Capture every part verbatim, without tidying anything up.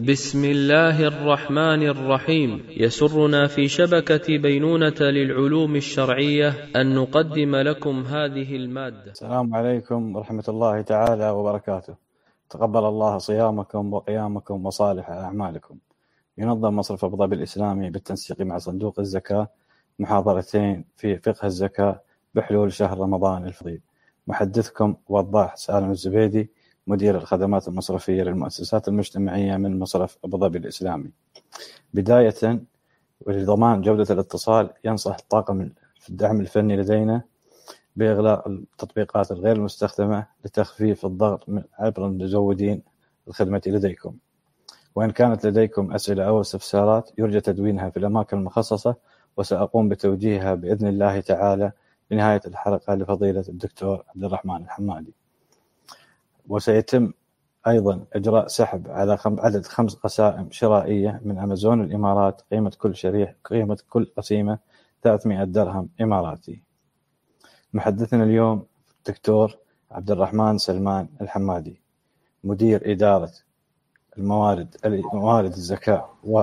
بسم الله الرحمن الرحيم. يسرنا في شبكة بينونة للعلوم الشرعية أن نقدم لكم هذه المادة. السلام عليكم ورحمة الله تعالى وبركاته. تقبل الله صيامكم وقيامكم وصالح أعمالكم. ينظم مصرف أبو ظبي الإسلامي بالتنسيق مع صندوق الزكاة محاضرتين في فقه الزكاة بحلول شهر رمضان الفضيل. محدثكم وضاح سالم الزبيدي، مدير الخدمات المصرفية للمؤسسات المجتمعية من مصرف أبو ظبي الإسلامي. بداية، ولضمان جودة الاتصال، ينصح الطاقم في الدعم الفني لدينا بإغلاق التطبيقات الغير المستخدمة لتخفيف الضغط عبر المزودين الخدمة لديكم. وإن كانت لديكم أسئلة أو استفسارات يرجى تدوينها في الأماكن المخصصة، وسأقوم بتوجيهها بإذن الله تعالى بنهاية الحلقة لفضيلة الدكتور عبد الرحمن الحمادي. وسيتم أيضا إجراء سحب على عدد خمس قسائم شرائية من أمازون الإمارات، قيمة كل شريحة قيمة كل قسيمة ثلاثمائة درهم إماراتي. محدثنا اليوم الدكتور عبد الرحمن سلمان الحمادي، مدير إدارة الموارد موارد الزكاة و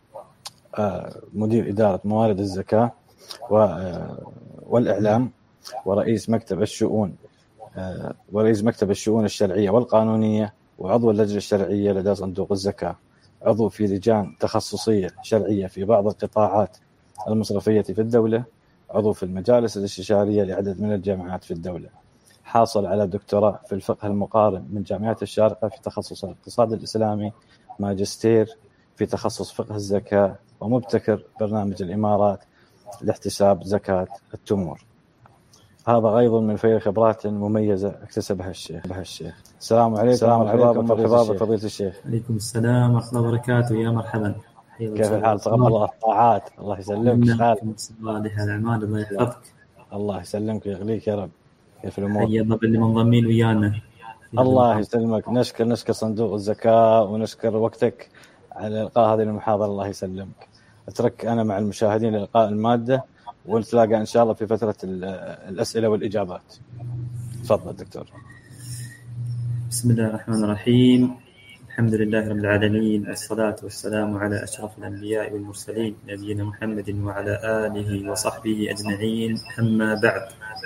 مدير إدارة موارد الزكاة والإعلام، ورئيس مكتب الشؤون ورئيس مكتب الشؤون الشرعية والقانونية، وعضو اللجنة الشرعية لدى صندوق الزكاة، عضو في لجان تخصصية شرعية في بعض القطاعات المصرفية في الدولة، عضو في المجالس الاستشارية لعدد من الجامعات في الدولة. حاصل على دكتوراه في الفقه المقارن من جامعة الشارقة في تخصص الاقتصاد الإسلامي، ماجستير في تخصص فقه الزكاة، ومبتكر برنامج الإمارات لاحتساب زكاة التمور. هذا غيض من فيض خبرات مميزة اكتسبها الشيخ الشيخ السلام عليكم. السلام عليكم مرحبا فضيلة الشيخ. عليكم السلام ورحمة الله وبركاته. يا مرحبا. كيف الحال؟ تقبل الله الطاعات. الله يسلمك. نعم. صالح الأعمال. الله يحفظك. الله يسلمك ويغليك يا رب. كيف الأمور؟ حيا الله باللي منضمين ويانا. الله يسلمك. نشكر نشكر صندوق الزكاة ونشكر وقتك على إلقاء هذه المحاضرة. الله يسلمك. أترك أنا مع المشاهدين لإلقاء المادة، ونتلاقى إن شاء الله في فترة الأسئلة والإجابات. تفضل دكتور. بسم الله الرحمن الرحيم. الحمد لله رب العالمين، الصلاة والسلام على أشرف الأنبياء والمرسلين نبينا محمد وعلى آله وصحبه أجمعين، أما بعد.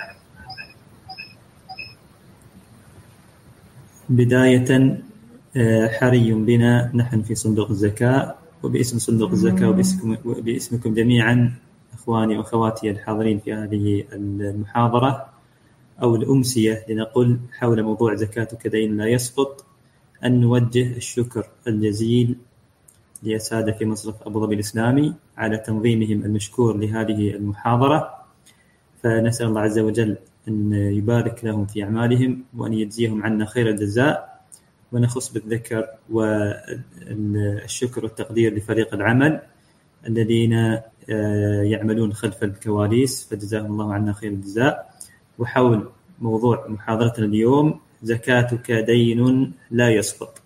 بداية، حري بنا نحن في صندوق الزكاة وباسم صندوق الزكاة وباسمكم, وباسمكم جميعا أخواني وأخواتي الحاضرين في هذه المحاضرة أو الأمسية لنقول حول موضوع زكاتك دين لا يسقط، أن نوجه الشكر الجزيل لأسادة في مصرف أبو ظبي الإسلامي على تنظيمهم المشكور لهذه المحاضرة. فنسأل الله عز وجل أن يبارك لهم في أعمالهم وأن يجزيهم عنا خير الجزاء. ونخص بالذكر والشكر والتقدير لفريق العمل الذين يعملون خلف الكواليس، فجزاهم الله عنا خير الجزاء. وحول موضوع محاضرتنا اليوم، زكاتك دين لا يسقط.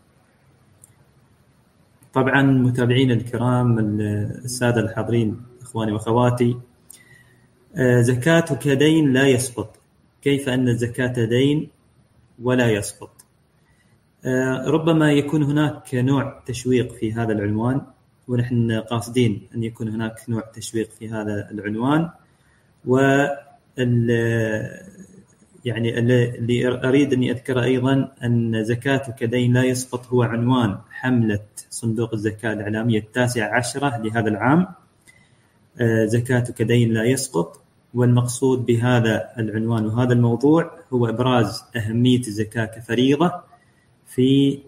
طبعا متابعين الكرام السادة الحاضرين أخواني وأخواتي، زكاتك دين لا يسقط. كيف أن الزكاة دين ولا يسقط؟ ربما يكون هناك نوع تشويق في هذا العنوان، ونحن قاصدين أن يكون هناك نوع تشويق في هذا العنوان. وال يعني اللي أريد أن أذكر أيضا أن زكاتك دين لا يسقط هو عنوان حملة صندوق الزكاة الإعلامية التاسعة عشرة لهذا العام، زكاتك دين لا يسقط. والمقصود بهذا العنوان وهذا الموضوع هو إبراز أهمية الزكاة كفريضة في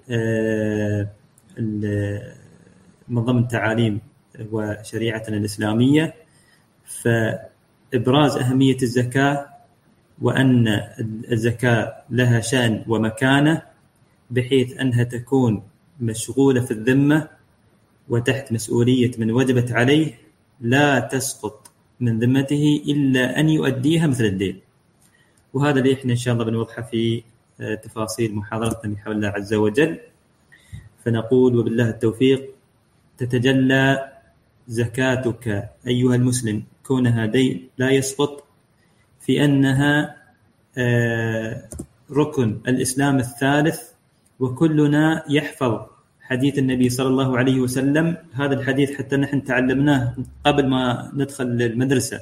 من ضمن تعاليم وشريعتنا الإسلامية، فإبراز أهمية الزكاة وأن الزكاة لها شأن ومكانة، بحيث أنها تكون مشغولة في الذمة وتحت مسؤولية من وجبت عليه، لا تسقط من ذمته إلا أن يؤديها مثل الدين. وهذا اللي إحنا إن شاء الله بنوضحه في تفاصيل محاضرتنا بحول الله عز وجل. فنقول وبالله التوفيق: تتجلى زكاتك أيها المسلم كونها دين لا يسقط في أنها ركن الإسلام الثالث، وكلنا يحفظ حديث النبي صلى الله عليه وسلم. هذا الحديث حتى نحن تعلمناه قبل ما ندخل المدرسة.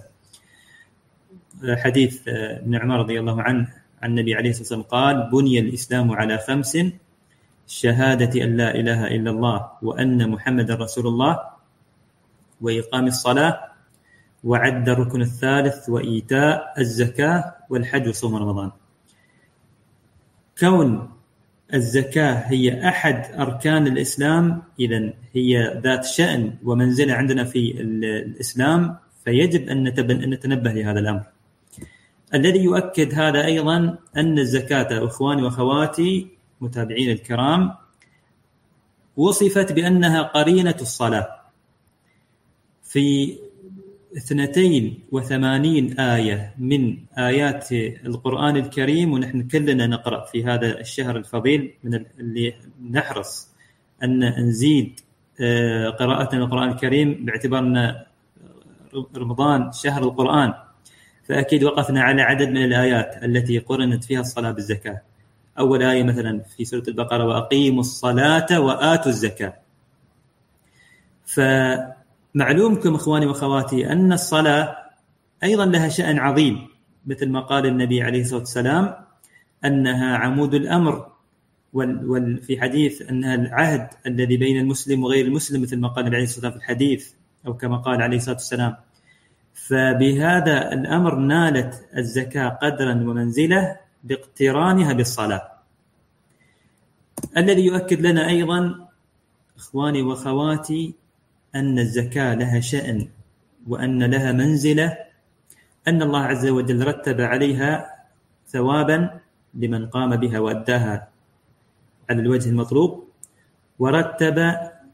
حديث ابن عمر رضي الله عنه عن النبي عليه الصلاة والسلام قال: بني الإسلام على خمس: شهادة أن لا إله إلا الله وأن محمد رسول الله، وإقام الصلاة، وعد الركن الثالث، وإيتاء الزكاة، والحج وصوم رمضان. كون الزكاة هي أحد أركان الإسلام، إذن هي ذات شأن ومنزلة عندنا في الإسلام، فيجب أن نتنبه لهذا الأمر. الذي يؤكد هذا أيضا أن الزكاة، إخواني وأخواتي متابعين الكرام، وصفت بأنها قرينة الصلاة في اثنتين وثمانين آية من آيات القرآن الكريم. ونحن كلنا نقرأ في هذا الشهر الفضيل، من اللي نحرص أن نزيد قراءتنا القرآن الكريم باعتبارنا رمضان شهر القرآن، فأكيد وقفنا على عدد من الآيات التي قرنت فيها الصلاة بالزكاة. أول آية مثلا في سورة البقرة: وأقيموا الصلاة وآتوا الزكاة. فمعلومكم إخواني وأخواتي أن الصلاة أيضا لها شأن عظيم، مثل ما قال النبي عليه الصلاة والسلام أنها عمود الأمر، وفي حديث أنها العهد الذي بين المسلم وغير المسلم، مثل ما قال النبي عليه الصلاة والسلام في الحديث، أو كما قال عليه الصلاة والسلام. فبهذا الأمر نالت الزكاة قدرا ومنزلة باقترانها بالصلاة. الذي يؤكد لنا أيضا إخواني وأخواتي أن الزكاة لها شأن وأن لها منزلة، أن الله عز وجل رتب عليها ثوابا لمن قام بها وأداها على الوجه المطلوب، ورتب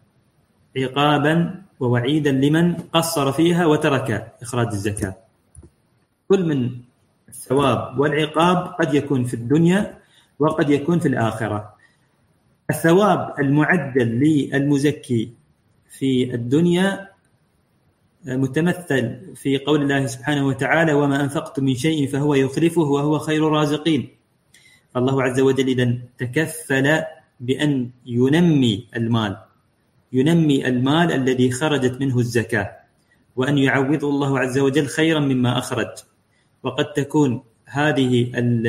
عقابا ووعيدا لمن قصر فيها وترك إخراج الزكاة. كل من الثواب والعقاب قد يكون في الدنيا وقد يكون في الآخرة. الثواب المعدل للمزكي في الدنيا متمثل في قول الله سبحانه وتعالى: وما أنفقتم من شيء فهو يخلفه وهو خير الرازقين. الله عز وجل إذن تكفل بأن ينمي المال ينمي المال الذي خرجت منه الزكاة، وأن يعوض الله عز وجل خيرا مما أخرج. وقد تكون هذه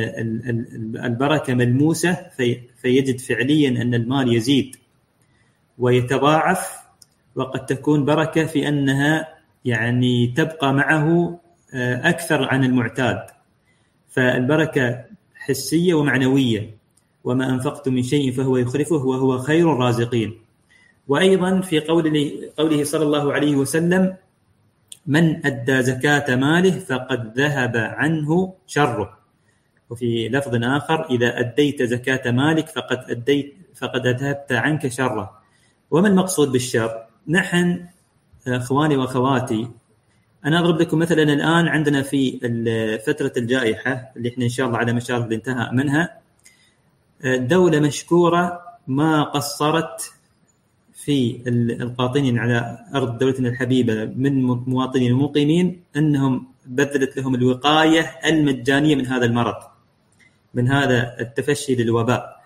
البركة ملموسة، في فيجد فعليا أن المال يزيد ويتضاعف، وقد تكون بركة في أنها يعني تبقى معه أكثر عن المعتاد. فالبركة حسية ومعنوية. وما أنفقتم من شيء فهو يخلفه وهو خير الرازقين. وأيضا في قوله, قوله صلى الله عليه وسلم: من أدى زكاة ماله فقد ذهب عنه شره. وفي لفظ آخر: إذا أديت زكاة مالك فقد أديت فقد أذهبت عنك شره. وما المقصود بالشر؟ نحن أخواني وأخواتي، أنا أضرب لكم مثلا الآن عندنا في فترة الجائحة اللي إحنا إن شاء الله على مشارف الانتهاء منها، دولة مشكورة ما قصرت في القاطنين على أرض دولتنا الحبيبة من مواطنين ومقيمين أنهم بذلت لهم الوقاية المجانية من هذا المرض، من هذا التفشي للوباء.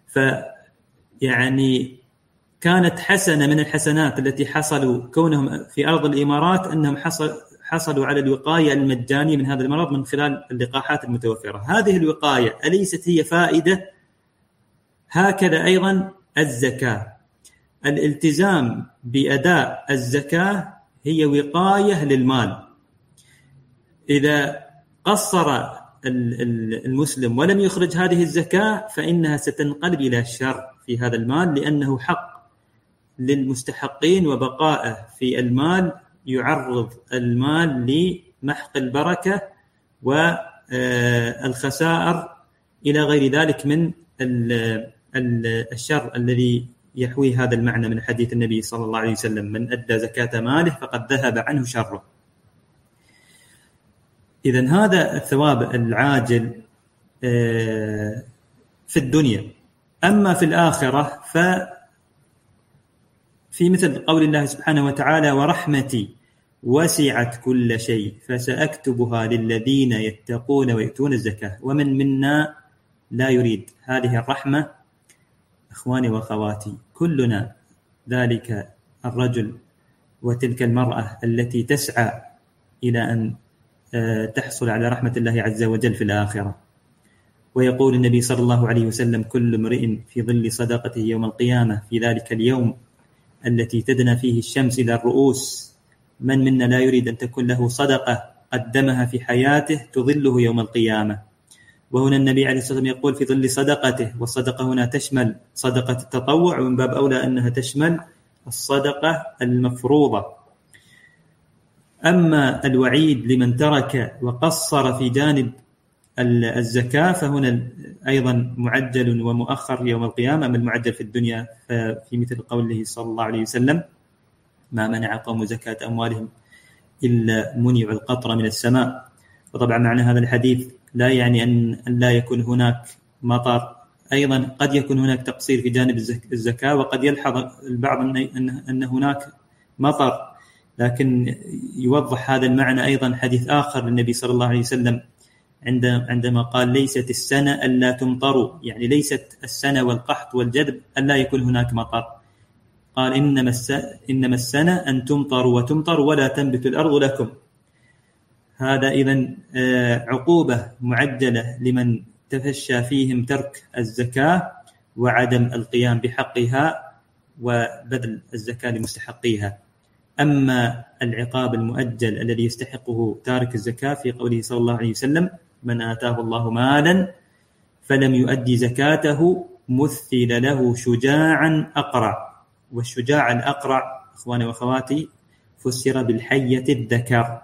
فيعني كانت حسنة من الحسنات التي حصلوا كونهم في أرض الإمارات أنهم حصل حصلوا على الوقاية المجانية من هذا المرض من خلال اللقاحات المتوفرة. هذه الوقاية أليست هي فائدة؟ هكذا أيضا الزكاة، الالتزام بأداء الزكاة هي وقاية للمال. إذا قصر المسلم ولم يخرج هذه الزكاة فإنها ستنقلب إلى الشر في هذا المال، لأنه حق للمستحقين، وبقائه في المال يعرض المال لمحق البركة والخسائر إلى غير ذلك من الشر الذي يحوي هذا المعنى من حديث النبي صلى الله عليه وسلم: من أدى زكاة ماله فقد ذهب عنه شره. إذن هذا الثواب العاجل في الدنيا. أما في الآخرة ففي مثل قول الله سبحانه وتعالى: ورحمتي وسعت كل شيء فسأكتبها للذين يتقون ويؤتون الزكاة. ومن منا لا يريد هذه الرحمة أخواني وأخواتي، كلنا ذلك الرجل وتلك المرأة التي تسعى إلى أن تحصل على رحمة الله عز وجل في الآخرة. ويقول النبي صلى الله عليه وسلم: كل امرئ في ظل صدقته يوم القيامة، في ذلك اليوم التي تدنى فيه الشمس إلى الرؤوس. من منا لا يريد أن تكون له صدقة قدمها في حياته تظله يوم القيامة؟ وهنا النبي عليه الصلاة والسلام يقول في ظل صدقته، والصدقة هنا تشمل صدقة التطوع، ومن باب أولى أنها تشمل الصدقة المفروضة. أما الوعيد لمن ترك وقصر في جانب الزكاة فهنا أيضا معجل ومؤخر يوم القيامة، أما المعجل في الدنيا في مثل قوله صلى الله عليه وسلم: ما منع قوم زكاة أموالهم إلا منعوا القطر من السماء. وطبعا معنى هذا الحديث لا يعني أن لا يكون هناك مطر، أيضا قد يكون هناك تقصير في جانب الزكاة، وقد يلحظ البعض أن هناك مطر، لكن يوضح هذا المعنى أيضا حديث آخر للنبي صلى الله عليه وسلم عندما قال: ليست السنة ألا تمطروا، يعني ليست السنة والقحط والجدب ألا يكون هناك مطر. قال: إنما إنما السنة أن تمطروا وتمطر ولا تنبت الأرض لكم. هذا إذن عقوبة معجلة لمن تفشى فيهم ترك الزكاة وعدم القيام بحقها وبذل الزكاة لمستحقيها. أما العقاب المؤجل الذي يستحقه تارك الزكاة في قوله صلى الله عليه وسلم: من آتاه الله مالا فلم يؤدي زكاته مثل له شجاعا أقرع. والشجاع الأقرع أخواني وأخواتي فسر بالحية الذكر.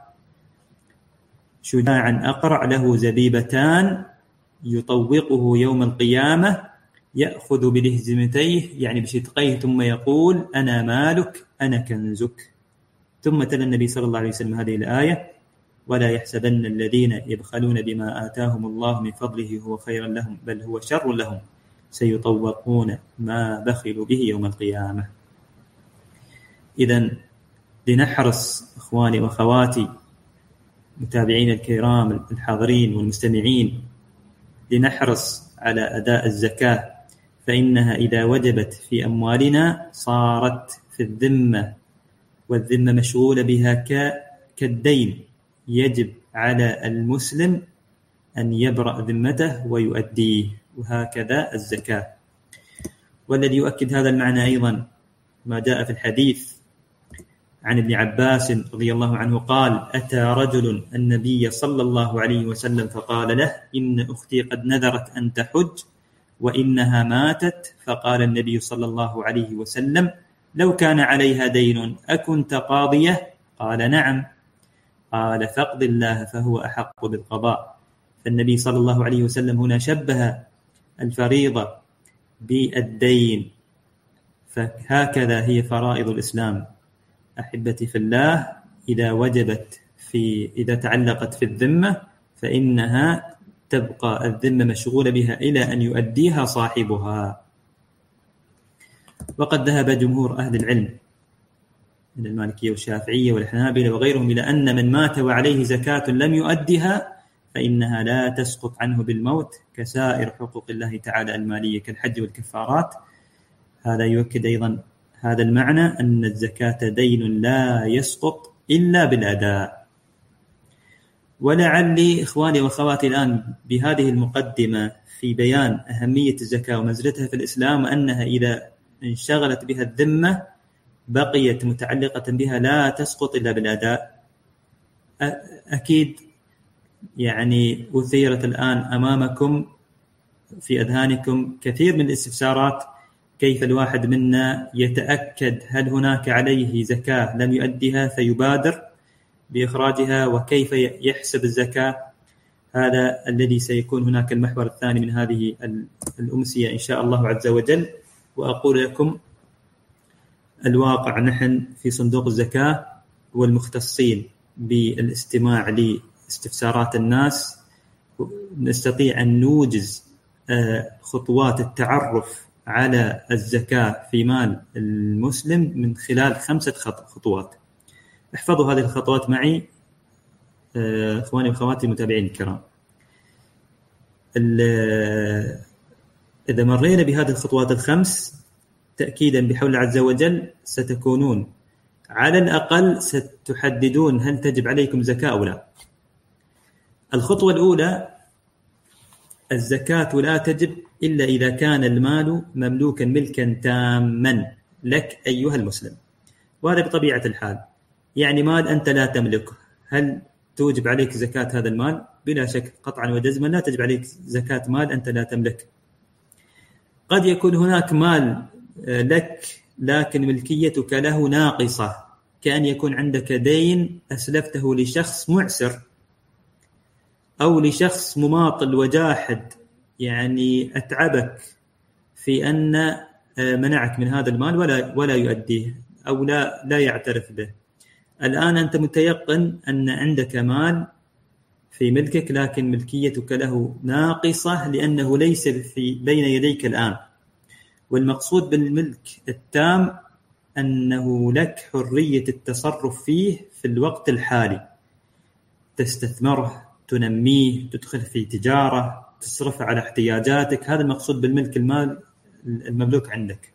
شجاعا أقرع له زبيبتان يطوقه يوم القيامة، يأخذ بلهزمتيه يعني بشدقيه ثم يقول: أنا مالك أنا كنزك. ثم تلا النبي صلى الله عليه وسلم هذه الآية: ولا يحسبن الذين يبخلون بما آتاهم الله من فضله هو خيرا لهم بل هو شر لهم سيطوقون ما بخلوا به يوم القيامة. إذن لنحرص أخواني وأخواتي متابعين الكرام الحاضرين والمستمعين، لنحرص على أداء الزكاة، فإنها إذا وجبت في أموالنا صارت في الذمة، والذمة مشغولة بها كالدين. يجب على المسلم أن يبرأ ذمته ويؤديه، وهكذا الزكاة. والذي يؤكد هذا المعنى أيضا ما جاء في الحديث عن ابن عباس رضي الله عنه قال: أتى رجل النبي صلى الله عليه وسلم فقال له: إن أختي قد نذرت أن تحج وإنها ماتت. فقال النبي صلى الله عليه وسلم: لو كان عليها دين أكنت قاضية؟ قال: نعم. قال: فاقض الله فهو أحق بالقضاء. فالنبي صلى الله عليه وسلم هنا شبه الفريضة بالدين، فهكذا هي فرائض الإسلام أحبتي في الله. إذا وجبت في إذا تعلقت في الذمة فإنها تبقى الذمة مشغولة بها إلى أن يؤديها صاحبها. وقد ذهب جمهور أهل العلم من المالكية والشافعية والحنابلة وغيرهم إلى أن من مات وعليه زكاة لم يؤدها فإنها لا تسقط عنه بالموت كسائر حقوق الله تعالى المالية كالحج والكفارات. هذا يؤكد أيضا هذا المعنى أن الزكاة دين لا يسقط إلا بالأداء. ولعلي إخواني وأخواتي الآن بهذه المقدمة في بيان أهمية الزكاة ومنزلتها في الإسلام، وأنها إذا انشغلت بها الذمة بقيت متعلقة بها لا تسقط إلا بالأداء. أكيد يعني أثيرت الآن أمامكم في أذهانكم كثير من الاستفسارات: كيف الواحد منا يتأكد هل هناك عليه زكاة لم يؤديها فيبادر بإخراجها، وكيف يحسب الزكاة؟ هذا الذي سيكون هناك المحور الثاني من هذه الأمسية إن شاء الله عز وجل. وأقول لكم الواقع نحن في صندوق الزكاة والمختصين بالاستماع لاستفسارات الناس نستطيع أن نوجز خطوات التعرف على الزكاة في مال المسلم من خلال خمسة خطوات. احفظوا هذه الخطوات معي اخواني واخواتي المتابعين الكرام. إذا مرينا بهذه الخطوات الخمس تأكيدا بحول الله عز وجل ستكونون على الأقل ستحددون هل تجب عليكم زكاة أو لا. الخطوة الأولى: الزكاة لا تجب إلا إذا كان المال مملوكا ملكا تاما لك أيها المسلم، وهذا بطبيعة الحال، يعني مال أنت لا تملكه، هل توجب عليك زكاة هذا المال؟ بلا شك قطعا وجزما لا تجب عليك زكاة مال أنت لا تملكه. قد يكون هناك مال لك لكن ملكيتك له ناقصة، كأن يكون عندك دين أسلفته لشخص معسر أو لشخص مماطل وجاحد، يعني أتعبك في أن منعك من هذا المال ولا ولا يؤديه أو لا لا يعترف به. الآن أنت متيقن أن عندك مال في ملكك لكن ملكيتك له ناقصة لأنه ليس في بين يديك الآن. والمقصود بالملك التام أنه لك حرية التصرف فيه في الوقت الحالي، تستثمره، تنميه، تدخل في تجارة، تصرف على احتياجاتك، هذا المقصود بالملك المال المملوك عندك.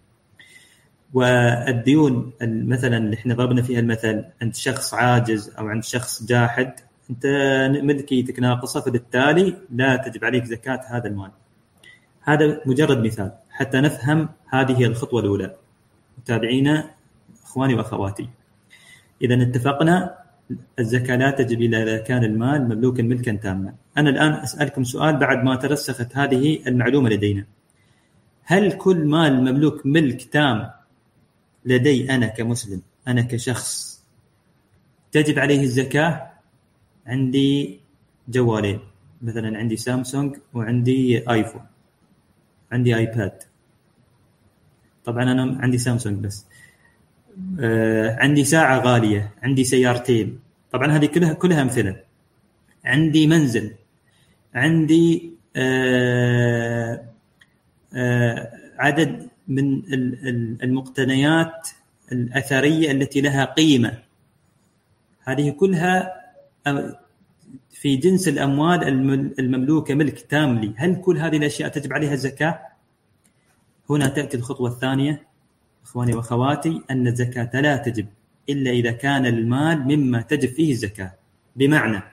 والديون مثلا اللي احنا ضربنا فيها المثل، عند شخص عاجز أو عند شخص جاحد أنت ملكيتك ناقصة، فبالتالي لا تجب عليك زكاة هذا المال. هذا مجرد مثال حتى نفهم هذه الخطوة الأولى. متابعينا أخواني وأخواتي، إذا اتفقنا الزكاة لا تجب إلا إذا كان المال مملوكا ملكا تاما. أنا الآن أسألكم سؤال بعد ما ترسخت هذه المعلومة لدينا: هل كل مال مملوك ملك تام لدي أنا كمسلم، أنا كشخص، تجب عليه الزكاة؟ عندي جوالين مثلا، عندي سامسونج وعندي آيفون، عندي آيباد، طبعا أنا عندي سامسونج بس، آه، عندي ساعة غالية، عندي سيارتين، طبعا هذه كلها كلها أمثلة، عندي منزل، عندي آه آه عدد من المقتنيات الأثرية التي لها قيمة، هذه كلها في جنس الأموال المملوكة ملك تام لي. هل كل هذه الأشياء تجب عليها الزكاة؟ هنا تأتي الخطوة الثانية إخواني وأخواتي، أن الزكاة لا تجب إلا إذا كان المال مما تجب فيه الزكاة. بمعنى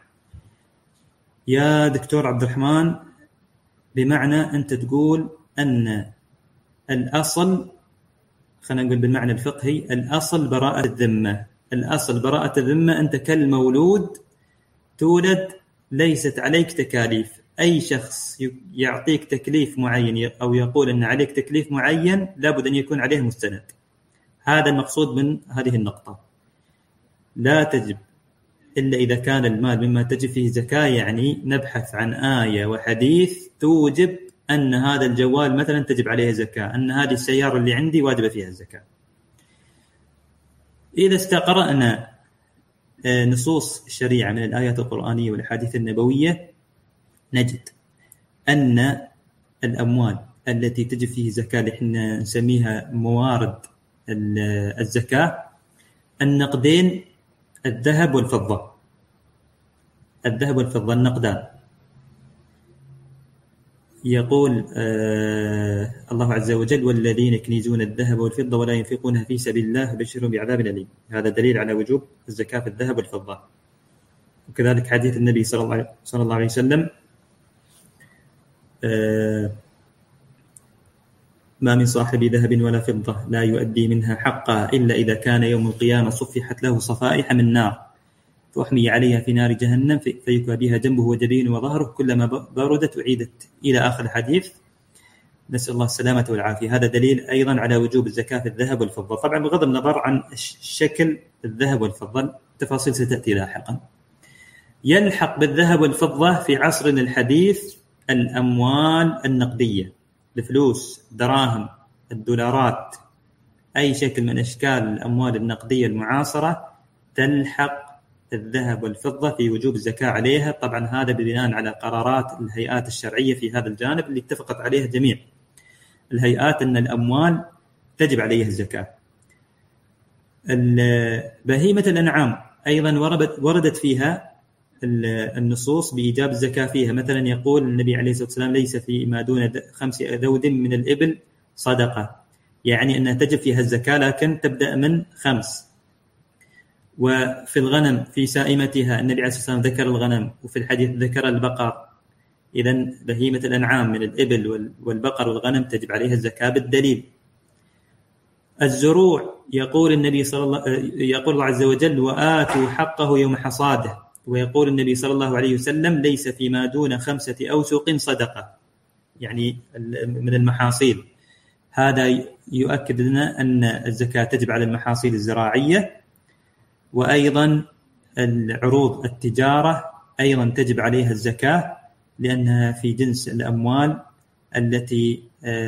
يا دكتور عبد الرحمن، بمعنى أنت تقول أن الأصل، خلينا نقول بالمعنى الفقهي، الأصل براءة الذمة. الأصل براءة الذمة، أنت كالمولود تولد ليست عليك تكاليف. أي شخص يعطيك تكليف معين أو يقول أن عليك تكليف معين لابد أن يكون عليه مستند. هذا المقصود من هذه النقطة. لا تجب إلا إذا كان المال مما تجب فيه زكاة، يعني نبحث عن آية وحديث توجب أن هذا الجوال مثلا تجب عليه زكاة، أن هذه السيارة اللي عندي واجب فيها الزكاة. إذا استقرأنا نصوص الشريعة من الآيات القرآنية والأحاديث النبوية نجد أن الأموال التي تجب فيه زكاة اللي احنا نسميها موارد الزكاة النقدين، الذهب والفضة. الذهب والفضة النقدان. يقول آه الله عز وجل: والذين يكنزون الذهب والفضة ولا ينفقونها في سبيل الله بشرهم بعذاب أليم. هذا دليل على وجوب الزكاة في الذهب والفضة. وكذلك حديث النبي صلى الله عليه وسلم: آه ما من صاحب ذهب ولا فضة لا يؤدي منها حقها إلا إذا كان يوم القيامة صفحت له صفائح من نار فأحمي عليها في نار جهنم فيكوى بها جنبه وجبينه وظهره كلما بردت أعيدت، إلى آخر الحديث. نسأل الله السلامة والعافية. هذا دليل أيضا على وجوب الزكاة في الذهب والفضة. طبعا بغض النظر عن شكل الذهب والفضة، التفاصيل ستأتي لاحقا. يلحق بالذهب والفضة في عصرنا الحديث الأموال النقدية، الفلوس، دراهم، الدولارات، أي شكل من أشكال الأموال النقدية المعاصرة تلحق الذهب والفضة في وجوب الزكاة عليها. طبعا هذا بناء على قرارات الهيئات الشرعية في هذا الجانب اللي اتفقت عليها جميع الهيئات أن الأموال تجب عليها الزكاة. بهيمة الأنعام أيضا وردت فيها النصوص بإيجاب الزكاة فيها. مثلا يقول النبي عليه الصلاة والسلام ليس فيما دون خمس ذود من الإبل صدقة، يعني أنها تجب فيها الزكاة لكن تبدأ من خمس. وفي الغنم في سائمتها النبي عليه الصلاة والسلام ذكر الغنم، وفي الحديث ذكر البقر. إذن بهيمة الأنعام من الإبل والبقر والغنم تجب عليها الزكاة بالدليل. الزروع يقول النبي صلى الله يقول الله عز وجل وآتوا حقه يوم حصاده، ويقول النبي صلى الله عليه وسلم ليس فيما دون خمسة أوسق صدقة، يعني من المحاصيل. هذا يؤكد لنا أن الزكاة تجب على المحاصيل الزراعية، وأيضا العروض التجارة أيضا تجب عليها الزكاة لأنها في جنس الأموال التي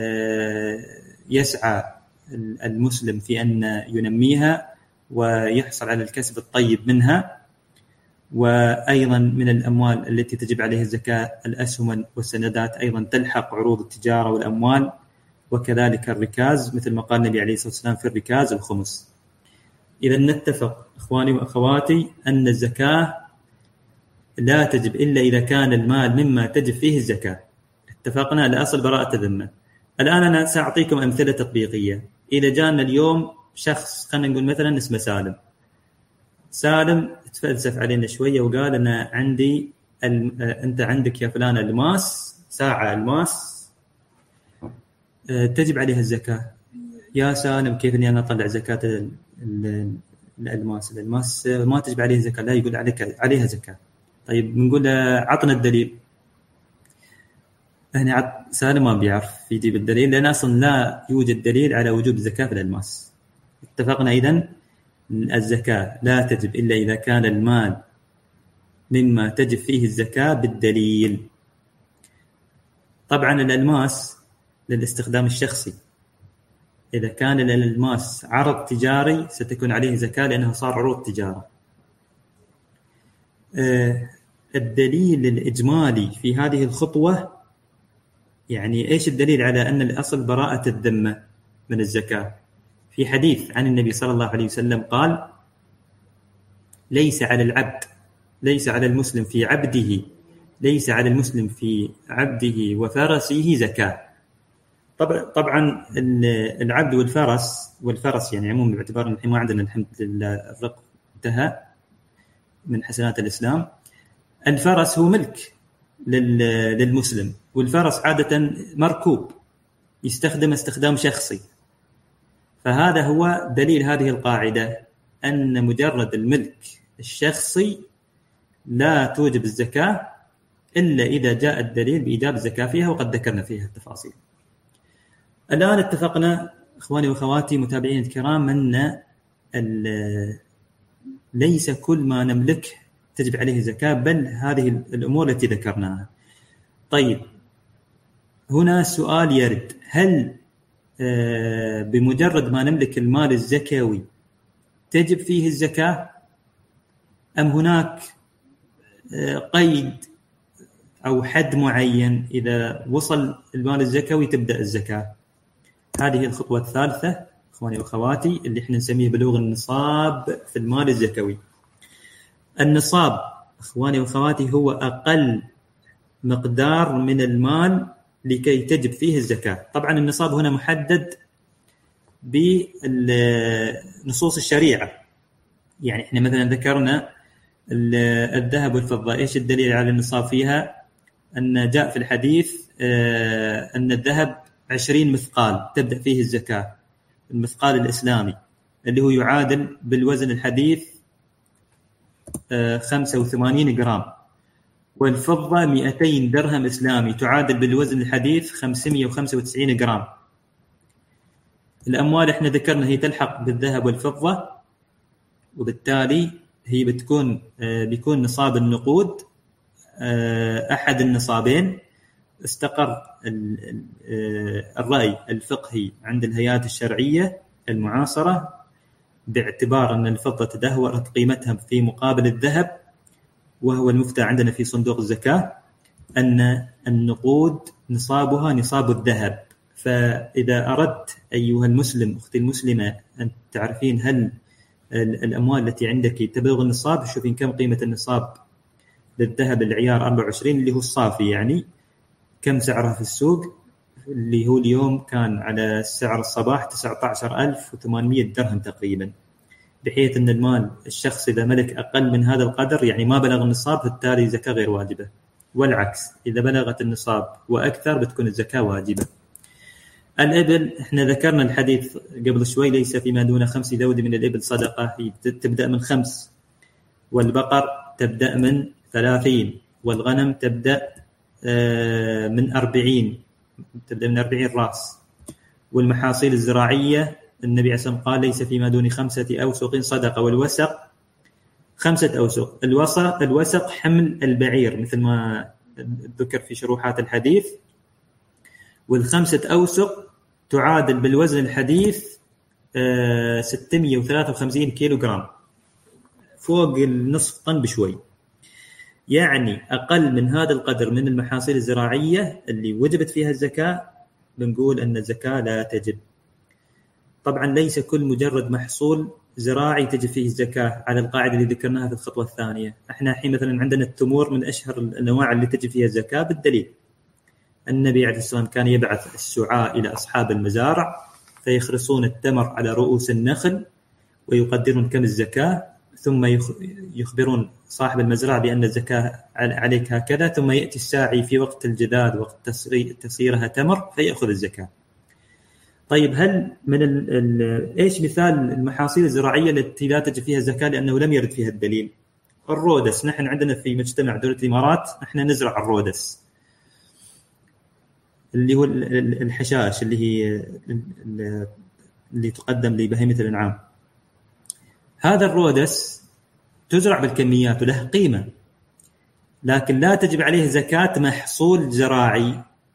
يسعى المسلم في أن ينميها ويحصل على الكسب الطيب منها. وأيضا من الأموال التي تجب عليها الزكاة الأسهم والسندات، أيضا تلحق عروض التجارة والأموال، وكذلك الركاز مثل ما قال النبي عليه الصلاة والسلام في الركاز الخمس. إذا نتفق إخواني وأخواتي أن الزكاة لا تجب إلا إذا كان المال مما تجب فيه الزكاة. اتفقنا لأصل براءة الذمة. الآن أنا سأعطيكم أمثلة تطبيقية. إذا جاءنا اليوم شخص خلينا نقول مثلا اسمه سالم، سالم تفلسف علينا شوية وقال أنا عندي أنت عندك يا فلان الماس، ساعة الماس تجب عليها الزكاة. يا سالم كيف أني أنا أطلع زكاة الألماس؟ الألماس ما تجب عليها زكاة. لا، يقول عليك عليها زكاة. طيب بنقول عطنا الدليل. هنا سالم ما بيعرف يجيب الدليل لأن أصلا لا يوجد دليل على وجوب الزكاة في الألماس. اتفقنا إذن الزكاة لا تجب إلا إذا كان المال مما تجب فيه الزكاة بالدليل. طبعا الألماس للاستخدام الشخصي. إذا كان الألماس عرض تجاري ستكون عليه زكاة لأنه صار عروض تجارة. الدليل الإجمالي في هذه الخطوة، يعني إيش الدليل على أن الأصل براءة الذمة من الزكاة؟ في حديث عن النبي صلى الله عليه وسلم قال ليس على العبد ليس على المسلم في عبده ليس على المسلم في عبده وفرسه زكاة. طبعا العبد والفرس والفرس يعني عموما باعتبار ان ما عندنا الحمد لله الرق انتهى من حسنات الإسلام. الفرس هو ملك للمسلم، والفرس عادة مركوب يستخدم استخدام شخصي. فهذا هو دليل هذه القاعدة أن مجرد الملك الشخصي لا توجب الزكاة إلا إذا جاء الدليل بإيجاب الزكاة فيها، وقد ذكرنا فيها التفاصيل. الآن اتفقنا إخواني وأخواتي متابعين الكرام أن ليس كل ما نملك تجب عليه زكاة، بل هذه الأمور التي ذكرناها. طيب هنا سؤال يرد، هل بمجرد ما نملك المال الزكوي تجب فيه الزكاة، أم هناك قيد أو حد معين إذا وصل المال الزكوي تبدأ الزكاة؟ هذه الخطوة الثالثة إخواني وأخواتي اللي احنا نسميه بلوغ النصاب في المال الزكوي. النصاب إخواني وأخواتي هو أقل مقدار من المال لكي تجب فيه الزكاة. طبعا النصاب هنا محدد بنصوص الشريعة. يعني احنا مثلا ذكرنا الذهب والفضة، ايش الدليل على النصاب فيها؟ أن جاء في الحديث أن الذهب عشرين مثقال تبدأ فيه الزكاة، المثقال الإسلامي اللي هو يعادل بالوزن الحديث خمسة وثمانين جرام، والفضة مئتين درهم إسلامي تعادل بالوزن الحديث خمسمائة وخمسة وتسعين جرام. الأموال احنا ذكرنا هي تلحق بالذهب والفضة، وبالتالي هي بتكون بيكون نصاب النقود أحد النصابين. استقر الرأي الفقهي عند الهيئات الشرعية المعاصرة باعتبار أن الفضة تدهورت قيمتها في مقابل الذهب، وهو المفتى عندنا في صندوق الزكاة، أن النقود نصابها نصاب الذهب. فإذا أردت أيها المسلم أختي المسلمة أن تعرفين هل الأموال التي عندك تبلغ النصاب، شوفين كم قيمة النصاب للذهب العيار أربعة وعشرين اللي هو الصافي، يعني كم سعره في السوق، اللي هو اليوم كان على سعر الصباح تسعة عشر ألف وثمانمائة درهم تقريبا، بحيث أن المال الشخص إذا ملك أقل من هذا القدر يعني ما بلغ النصاب بالتالي زكاة غير واجبة، والعكس إذا بلغت النصاب وأكثر بتكون الزكاة واجبة. الإبل احنا ذكرنا الحديث قبل شوي، ليس فيما دون خمس ذود من الإبل صدقة، هي تبدأ من خمس، والبقر تبدأ من ثلاثين، والغنم تبدأ من أربعين، تبدأ من أربعين رأس، والمحاصيل الزراعية النبي عليه الصلاة والسلام قال ليس فيما دون خمسة أوسق صدقة، والوسق خمسة أوسق. الوسق الوسق حمل البعير مثل ما ذكر في شروحات الحديث، والخمسة أوسق تعادل بالوزن الحديث ستمائة وثلاثة وخمسين كيلو جرام، فوق النصف طن بشوي. يعني أقل من هذا القدر من المحاصيل الزراعية اللي وجبت فيها الزكاة بنقول أن الزكاة لا تجب. طبعا ليس كل مجرد محصول زراعي تجب فيه الزكاة على القاعدة اللي ذكرناها في الخطوة الثانية. احنا الحين مثلا عندنا التمور من أشهر الأنواع اللي تجب فيها الزكاة، بالدليل النبي عليه الصلاة والسلام كان يبعث السعاة إلى أصحاب المزارع فيخرصون التمر على رؤوس النخل ويقدرون كم الزكاة، ثم يخبرون صاحب المزرعة بأن الزكاة عليك هكذا، ثم يأتي الساعي في وقت الجذاذ وقت تصيرها تمر فيأخذ الزكاة. طيب هل من ال ال إيش مثال المحاصيل الزراعية التي لا تجب فيها الزكاة لأنه لم يرد فيها الدليل؟ الرودس، نحن عندنا في مجتمع دولة الإمارات نحن نزرع الرودس اللي هو الحشائش اللي هي اللي تقدم لبهيمة الأنعام. هذا الرودس تزرع بالكميات وله قيمة، لكن لا تجب عليه زكاة محصول زراعي.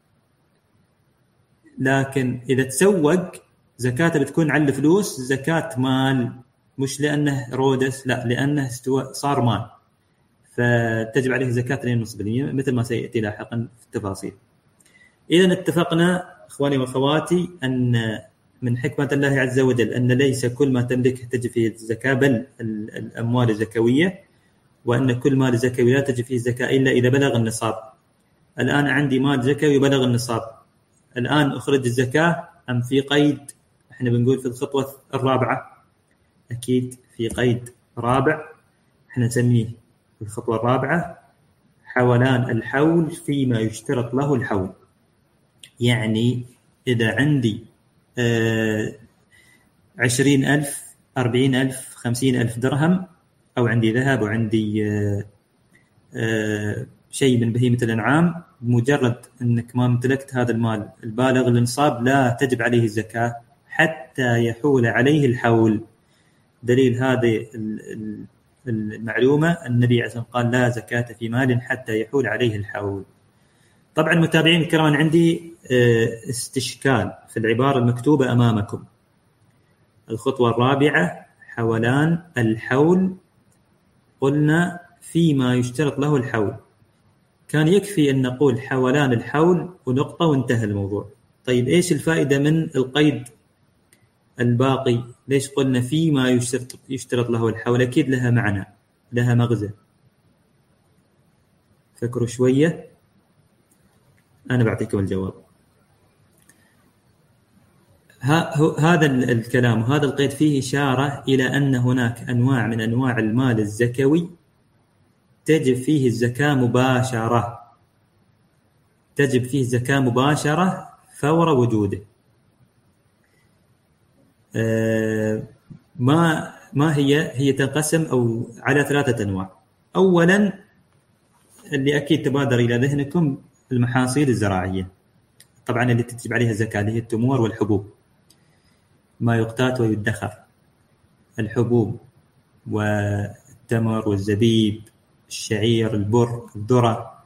لكن إذا تسوق زكاته بتكون على الفلوس زكاة مال، مش لأنه رودس، لا لأنه صار مال، فتجب عليه زكاة اثنين فاصلة خمسة بالمئة مثل ما سيأتي لاحقا في التفاصيل. إذن اتفقنا إخواني وأخواتي أن من حكمة الله عز وجل أن ليس كل ما تملكه تجب فيه الزكاة، بل الأموال الزكوية، وأن كل مال زكوي لا تجب فيه الزكاة إلا إذا بلغ النصاب. الآن عندي مال زكوي بلغ النصاب، الآن أخرج الزكاة أم في قيد؟ إحنا بنقول في الخطوة الرابعة، أكيد في قيد رابع إحنا نسميه في الخطوة الرابعة حولان الحول فيما يشترط له الحول. يعني إذا عندي آه عشرين ألف، أربعين ألف، خمسين ألف درهم، أو عندي ذهب وعندي آه آه شيء من بهيمة الأنعام، بمجرد أنك ما امتلكت هذا المال البالغ النصاب لا تجب عليه الزكاة حتى يحول عليه الحول. دليل هذه المعلومة النبي عليه الصلاة والسلام قال لا زكاة في مال حتى يحول عليه الحول. طبعا متابعين الكرام عندي استشكال في العبارة المكتوبة أمامكم. الخطوة الرابعة حولان الحول، قلنا فيما يشترط له الحول، كان يكفي أن نقول حولان الحول ونقطة وانتهى الموضوع. طيب إيش الفائدة من القيد الباقي؟ ليش قلنا فيما يشترط, يشترط له الحول؟ أكيد لها معنى، لها مغزى. فكروا شوية أنا بعطيكم الجواب. هذا الكلام وهذا القيد فيه إشارة إلى أن هناك أنواع من أنواع المال الزكوي تجب فيه الزكاة مباشرة، تجب فيه الزكاة مباشرة فور وجوده. ما ما هي هي تنقسم أو على ثلاثة أنواع. أولا اللي أكيد تبادر إلى ذهنكم المحاصيل الزراعية، طبعا اللي تجب عليها الزكاة اللي هي التمور والحبوب، ما يقتات ويدخر، الحبوب والتمر والزبيب، الشعير، البر، الذرة،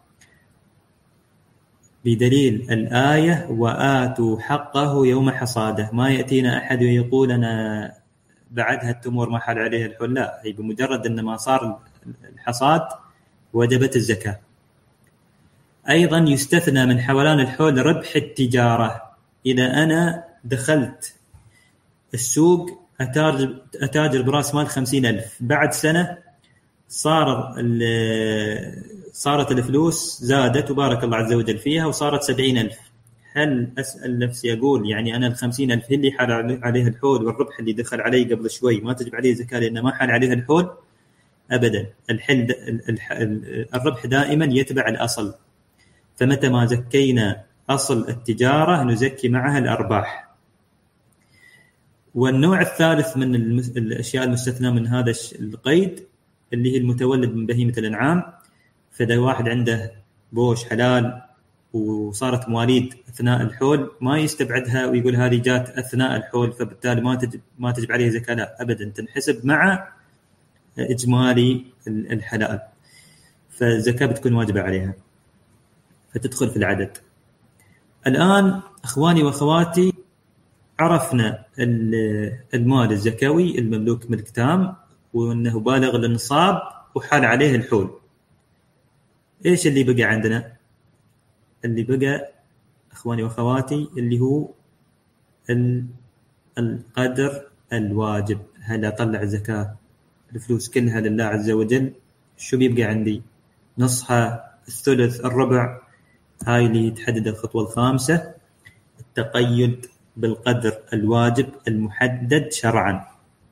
بدليل الآية وآتوا حقه يوم حصاده. ما يأتينا أحد ويقول أنا بعدها التمور ما حال عليها الحول، لا، هي بمجرد أن ما صار الحصاد وجبت الزكاة. أيضا يستثنى من حولان الحول ربح التجارة. إذا أنا دخلت السوق أتاجر, أتاجر برأس مال خمسين ألف، بعد سنة صار صارت الفلوس زادت وبارك الله عز وجل فيها وصارت سبعين ألف، هل أسأل نفسي أقول يعني أنا الخمسين ألف اللي حال عليها الحول والربح اللي دخل علي قبل شوي ما تجب عليه زكاة لأنه ما حال عليها الحول؟ أبدا. الحل الربح دائما يتبع الأصل، فمتى ما زكينا أصل التجارة نزكي معها الأرباح. والنوع الثالث من الأشياء المستثنى من هذا القيد اللي هي المتولد من بهيمة الأنعام، فإذا واحد عنده بوش حلال وصارت مواليد أثناء الحول ما يستبعدها ويقول هذه جات أثناء الحول فبالتالي ما تجب ما تجب عليه زكاة، لا أبدا، تنحسب مع إجمالي الحلال، فالزكاة بتكون واجبة عليها فتدخل في العدد. الآن أخواني وأخواتي عرفنا المال الزكوي المملوك ملك تام وأنه بالغ النصاب وحال عليه الحول. إيش اللي بقى عندنا؟ اللي بقى أخواني وأخواتي اللي هو القدر الواجب. هل أطلع زكاة الفلوس كلها لله عز وجل؟ شو بيبقى عندي؟ نصها، الثلث، الربع؟ هاي اللي تحدد الخطوة الخامسة، التقيد بالقدر الواجب المحدد شرعا.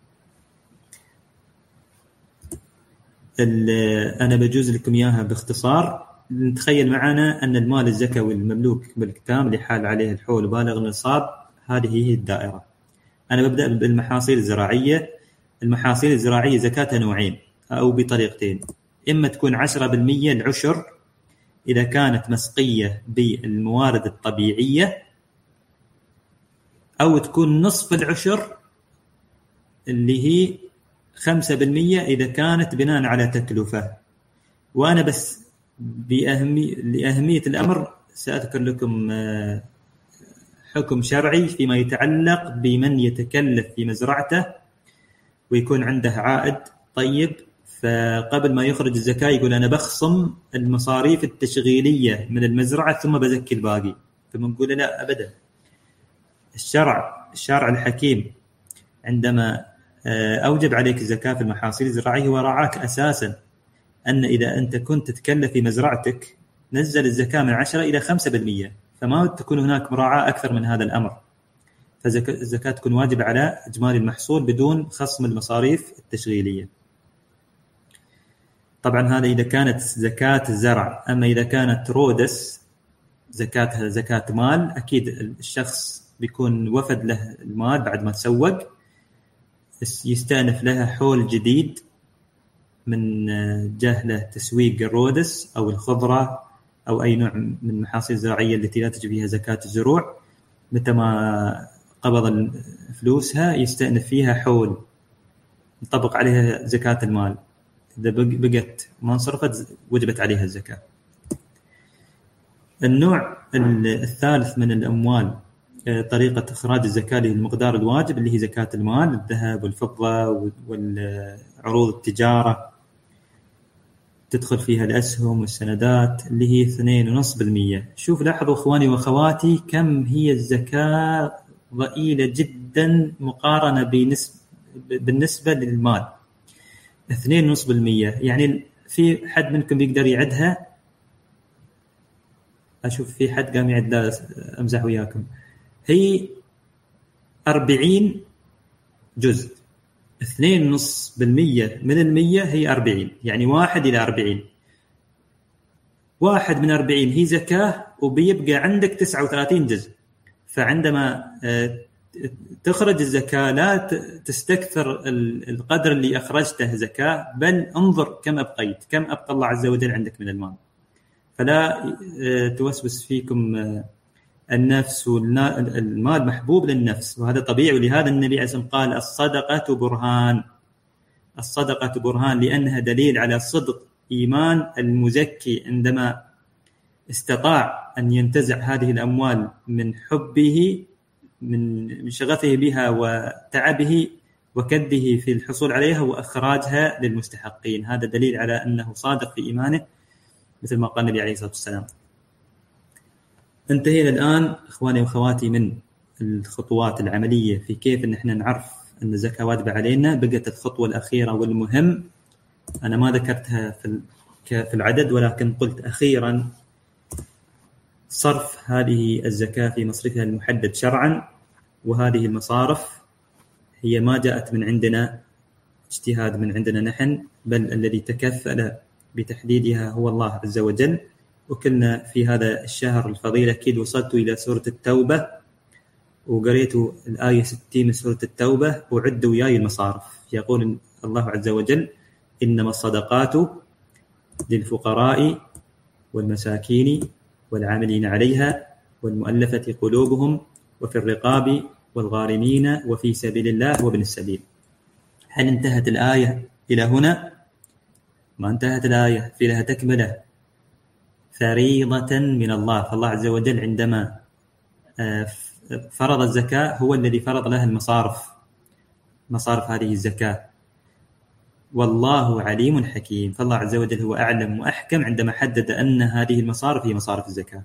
أنا بجوز لكم إياها باختصار. نتخيل معنا أن المال الزكوي المملوك بالكتام اللي حال عليه الحول بالغ النصاب، هذه هي الدائرة. أنا ببدأ بالمحاصيل الزراعية. المحاصيل الزراعية زكاتها نوعين أو بطريقتين، إما تكون عشرة بالمية العشر إذا كانت مسقية بالموارد الطبيعية، أو تكون نصف العشر اللي هي خمسة بالمية إذا كانت بناء على تكلفة. وأنا بس بأهمي لأهمية الأمر سأذكر لكم حكم شرعي فيما يتعلق بمن يتكلف في مزرعته ويكون عنده عائد طيب، فقبل ما يخرج الزكاة يقول أنا بخصم المصاريف التشغيلية من المزرعة ثم بزكي الباقي. فبنقول لا أبدا، الشرع الشرع الحكيم عندما أوجب عليك الزكاة في المحاصيل الزراعية وراعاك أساسا أن إذا أنت كنت تتكلف في مزرعتك نزل الزكاة من عشرة إلى خمسة بالمية، فما تكون هناك مراعاة أكثر من هذا الأمر، فالزكاة تكون واجبة على إجمالي المحصول بدون خصم المصاريف التشغيلية. طبعا هذا إذا كانت زكاة الزرع. أما إذا كانت رودس زكاتها زكاة مال، أكيد الشخص بيكون وفد له المال بعد ما تسوق، يستأنف لها حول جديد من جهله تسويق الرودس أو الخضرة أو أي نوع من المحاصيل الزراعية التي لا تجب فيها زكاة الزروع. متى ما قبض فلوسها يستأنف فيها حول يطبق عليها زكاة المال، إذا بقت ما انصرفت وجبت عليها الزكاة. النوع الثالث من الأموال طريقة إخراج الزكاة للمقدار الواجب اللي هي زكاة المال، الذهب والفضة والعروض التجارة، تدخل فيها الأسهم والسندات اللي هي اثنين ونص بالمية. شوف لاحظوا إخواني وأخواتي كم هي الزكاة ضئيلة جدا مقارنة بنسبة بالنسبة للمال، اثنين ونص بالمية. يعني في حد منكم بيقدر يعدها؟ أشوف في حد قام يعد، لا أمزح وياكم. هي أربعين جزء، اثنين ونص بالمية من المية هي أربعين، يعني واحد إلى أربعين. واحد من أربعين هي زكاة وبيبقى عندك تسعة وثلاثين جزء. فعندما تخرج الزكاة لا تستكثر القدر اللي أخرجته زكاة، بل انظر كم أبقيت، كم أبقى الله عز وجل عندك من المال. فلا توسوس فيكم النفس، والمال محبوب للنفس وهذا طبيعي. ولهذا النبي عليه الصلاة والسلام قال الصدقة برهان، الصدقة برهان، لأنها دليل على صدق إيمان المزكي عندما استطاع أن ينتزع هذه الأموال من حبه من شغفه بها وتعبه وكده في الحصول عليها وإخراجها للمستحقين. هذا دليل على أنه صادق في إيمانه مثل ما قال النبي عليه الصلاة والسلام. انتهينا الآن إخواني وأخواتي من الخطوات العملية في كيف أن احنا نعرف أن الزكاة واجبة علينا. بقت الخطوة الأخيرة والمهم، أنا ما ذكرتها في في العدد، ولكن قلت أخيرا صرف هذه الزكاة في مصرفها المحدد شرعا، وهذه المصارف هي ما جاءت من عندنا اجتهاد من عندنا نحن، بل الذي تكفل بتحديدها هو الله عز وجل. وكلنا في هذا الشهر الفضيل أكيد وصلت إلى سورة التوبة وقريت الآية ستين من سورة التوبة وعد وياي المصارف. يقول الله عز وجل: إنما الصدقات للفقراء والمساكين والعاملين عليها والمؤلفة قلوبهم وفي الرقاب والغارمين وفي سبيل الله وابن السبيل. هل انتهت الآية إلى هنا؟ ما انتهت الآية، في لها تكملة: فريضة من الله. فالله عز وجل عندما فرض الزكاة هو الذي فرض لها المصارف، مصارف هذه الزكاة. والله عليم حكيم، فالله عز وجل هو أعلم وأحكم عندما حدد أن هذه المصارف هي مصارف الزكاة.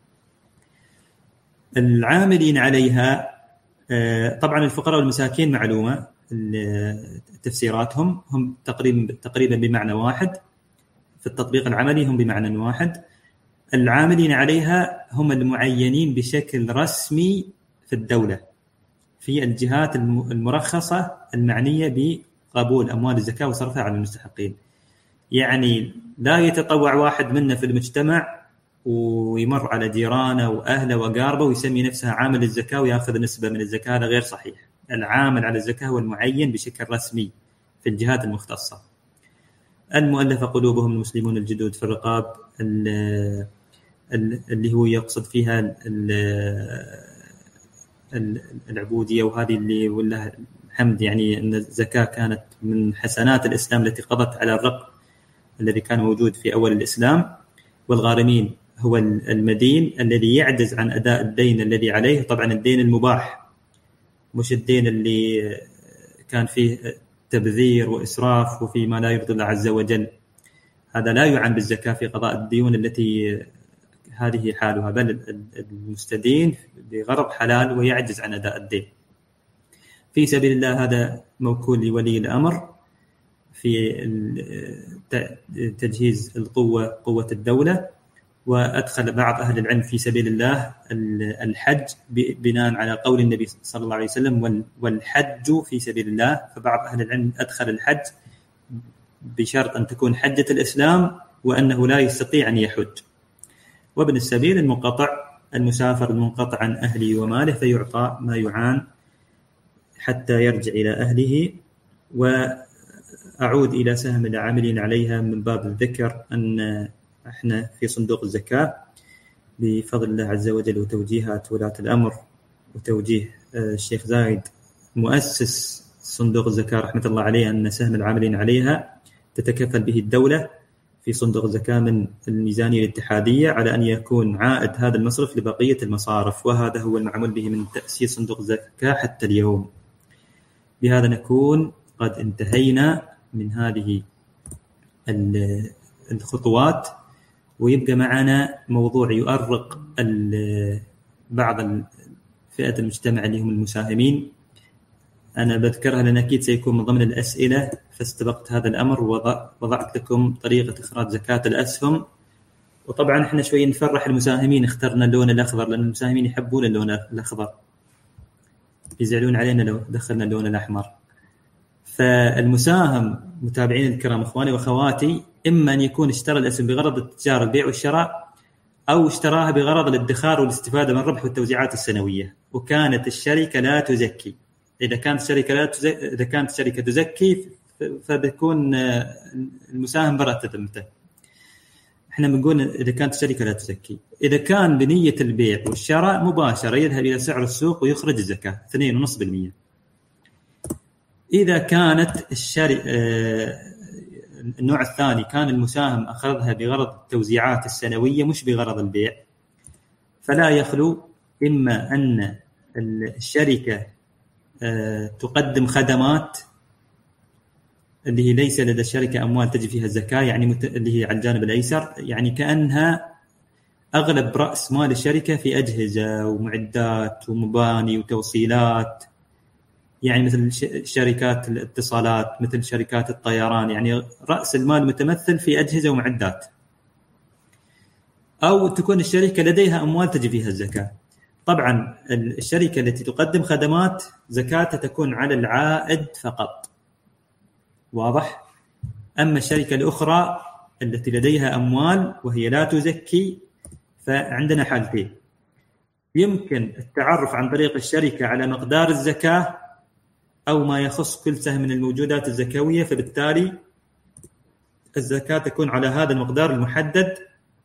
العاملين عليها طبعا الفقراء والمساكين معلومة تفسيراتهم، هم تقريبا تقريبا بمعنى واحد، في التطبيق العملي هم بمعنى واحد. العاملين عليها هم المعينين بشكل رسمي في الدولة في الجهات المرخصة المعنية بقبول أموال الزكاة وصرفها على المستحقين. يعني لا يتطوع واحد منا في المجتمع ويمر على جيرانه وأهله وقاربه ويسمي نفسه عامل الزكاة ويأخذ نسبة من الزكاة، هذا غير صحيح. العامل على الزكاة هو المعين بشكل رسمي في الجهات المختصة. المؤلفة قلوبهم المسلمون الجدد في الرقاب اللي هو يقصد فيها العبودية، وهذه اللي والله الحمد يعني أن الزكاة كانت من حسنات الإسلام التي قضت على الرق الذي كان موجود في أول الإسلام. والغارمين هو المدين الذي يعجز عن أداء الدين الذي عليه، طبعا الدين المباح مش الدين اللي كان فيه تبذير وإسراف وفي ما لا يرضي الله عز وجل، هذا لا يعان بالزكاة في قضاء الديون التي هذه حالها، بل المستدين بغرض حلال ويعجز عن أداء الدين في سبيل الله. هذا موكول لولي الأمر في تجهيز القوة قوة الدولة. وأدخل بعض أهل العلم في سبيل الله الحج بناء على قول النبي صلى الله عليه وسلم: والحج في سبيل الله. فبعض أهل العلم أدخل الحج بشرط أن تكون حجة الإسلام وأنه لا يستطيع أن يحج. وابن السبيل المنقطع المسافر المنقطع عن أهله وماله فيعطى ما يعان حتى يرجع إلى أهله. وأعود إلى سهم العاملين عليها من باب الذكر أن احنا في صندوق الزكاة بفضل الله عز وجل وتوجيهات ولاة الأمر وتوجيه الشيخ زايد مؤسس صندوق الزكاة رحمة الله عليه، أن سهم العاملين عليها تتكفل به الدولة في صندوق الزكاة من الميزانية الاتحادية على أن يكون عائد هذا المصرف لبقية المصارف، وهذا هو المعمول به من تأسيس صندوق الزكاة حتى اليوم. بهذا نكون قد انتهينا من هذه الخطوات، ويبقى معنا موضوع يؤرق بعض فئة المجتمع اللي هم المساهمين. أنا بذكرها لأن أكيد سيكون من ضمن الأسئلة، فاستبقت هذا الأمر ووضعت لكم طريقة إخراج زكاة الأسهم. وطبعا إحنا شوي نفرح المساهمين، اخترنا اللون الأخضر لأن المساهمين يحبون اللون الأخضر، يزعلون علينا لو دخلنا اللون الأحمر. فالمساهم متابعين الكرام إخواني وأخواتي إما أن يكون اشترى الأسهم بغرض التجارة البيع والشراء، أو اشتراها بغرض الادخار والاستفادة من الربح والتوزيعات السنوية، وكانت الشركة لا تزكي. إذا كانت الشركة لا تزكي إذا كانت الشركة تزكي فبيكون المساهم براءة ذمته. إحنا بنقول إذا كانت الشركة لا تزكي. إذا كان بنية البيع والشراء مباشرة يذهب إلى سعر السوق ويخرج الزكاة اثنين ونص بالمية. إذا كانت الشركة النوع الثاني كان المساهم أخذها بغرض التوزيعات السنوية مش بغرض البيع، فلا يخلو إما أن الشركة تقدم خدمات اللي هي ليس لدى الشركة أموال تجي فيها الزكاة، يعني اللي هي على الجانب الأيسر، يعني كأنها أغلب رأس مال الشركة في أجهزة ومعدات ومباني وتوصيلات يعني مثل شركات الاتصالات، مثل شركات الطيران، يعني رأس المال متمثل في أجهزة ومعدات. أو تكون الشركة لديها أموال تجي فيها الزكاة. طبعا الشركة التي تقدم خدمات زكاتها تكون على العائد فقط، واضح؟ أما الشركة الأخرى التي لديها أموال وهي لا تزكي، فعندنا حالتين: يمكن التعرف عن طريق الشركة على مقدار الزكاة أو ما يخص كل سهم من الموجودات الزكوية، فبالتالي الزكاة تكون على هذا المقدار المحدد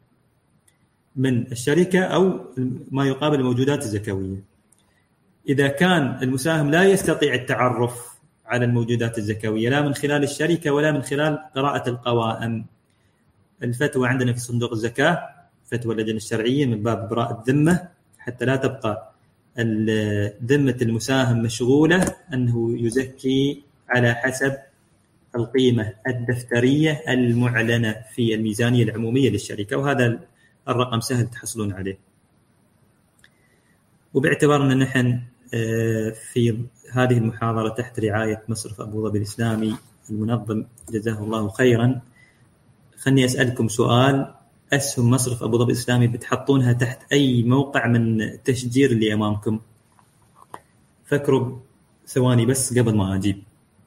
من الشركة أو ما يقابل الموجودات الزكوية. إذا كان المساهم لا يستطيع التعرف على الموجودات الزكوية لا من خلال الشركة ولا من خلال قراءة القوائم، الفتوى عندنا في صندوق الزكاة فتوى اللجنة الشرعية من باب براءة الذمة حتى لا تبقى ذمة المساهم مشغولة، أنه يزكي على حسب القيمة الدفترية المعلنة في الميزانية العمومية للشركة، وهذا الرقم سهل تحصلون عليه. وباعتبار أن نحن في هذه المحاضرة تحت رعاية مصرف أبو ظبي الإسلامي المنظم جزاه الله خيرا، خلني أسألكم سؤال: أسهم مصرف أبو ظبي الإسلامي بتحطونها تحت أي موقع من التشجير اللي أمامكم؟ فكروا ثواني بس قبل ما أجيب.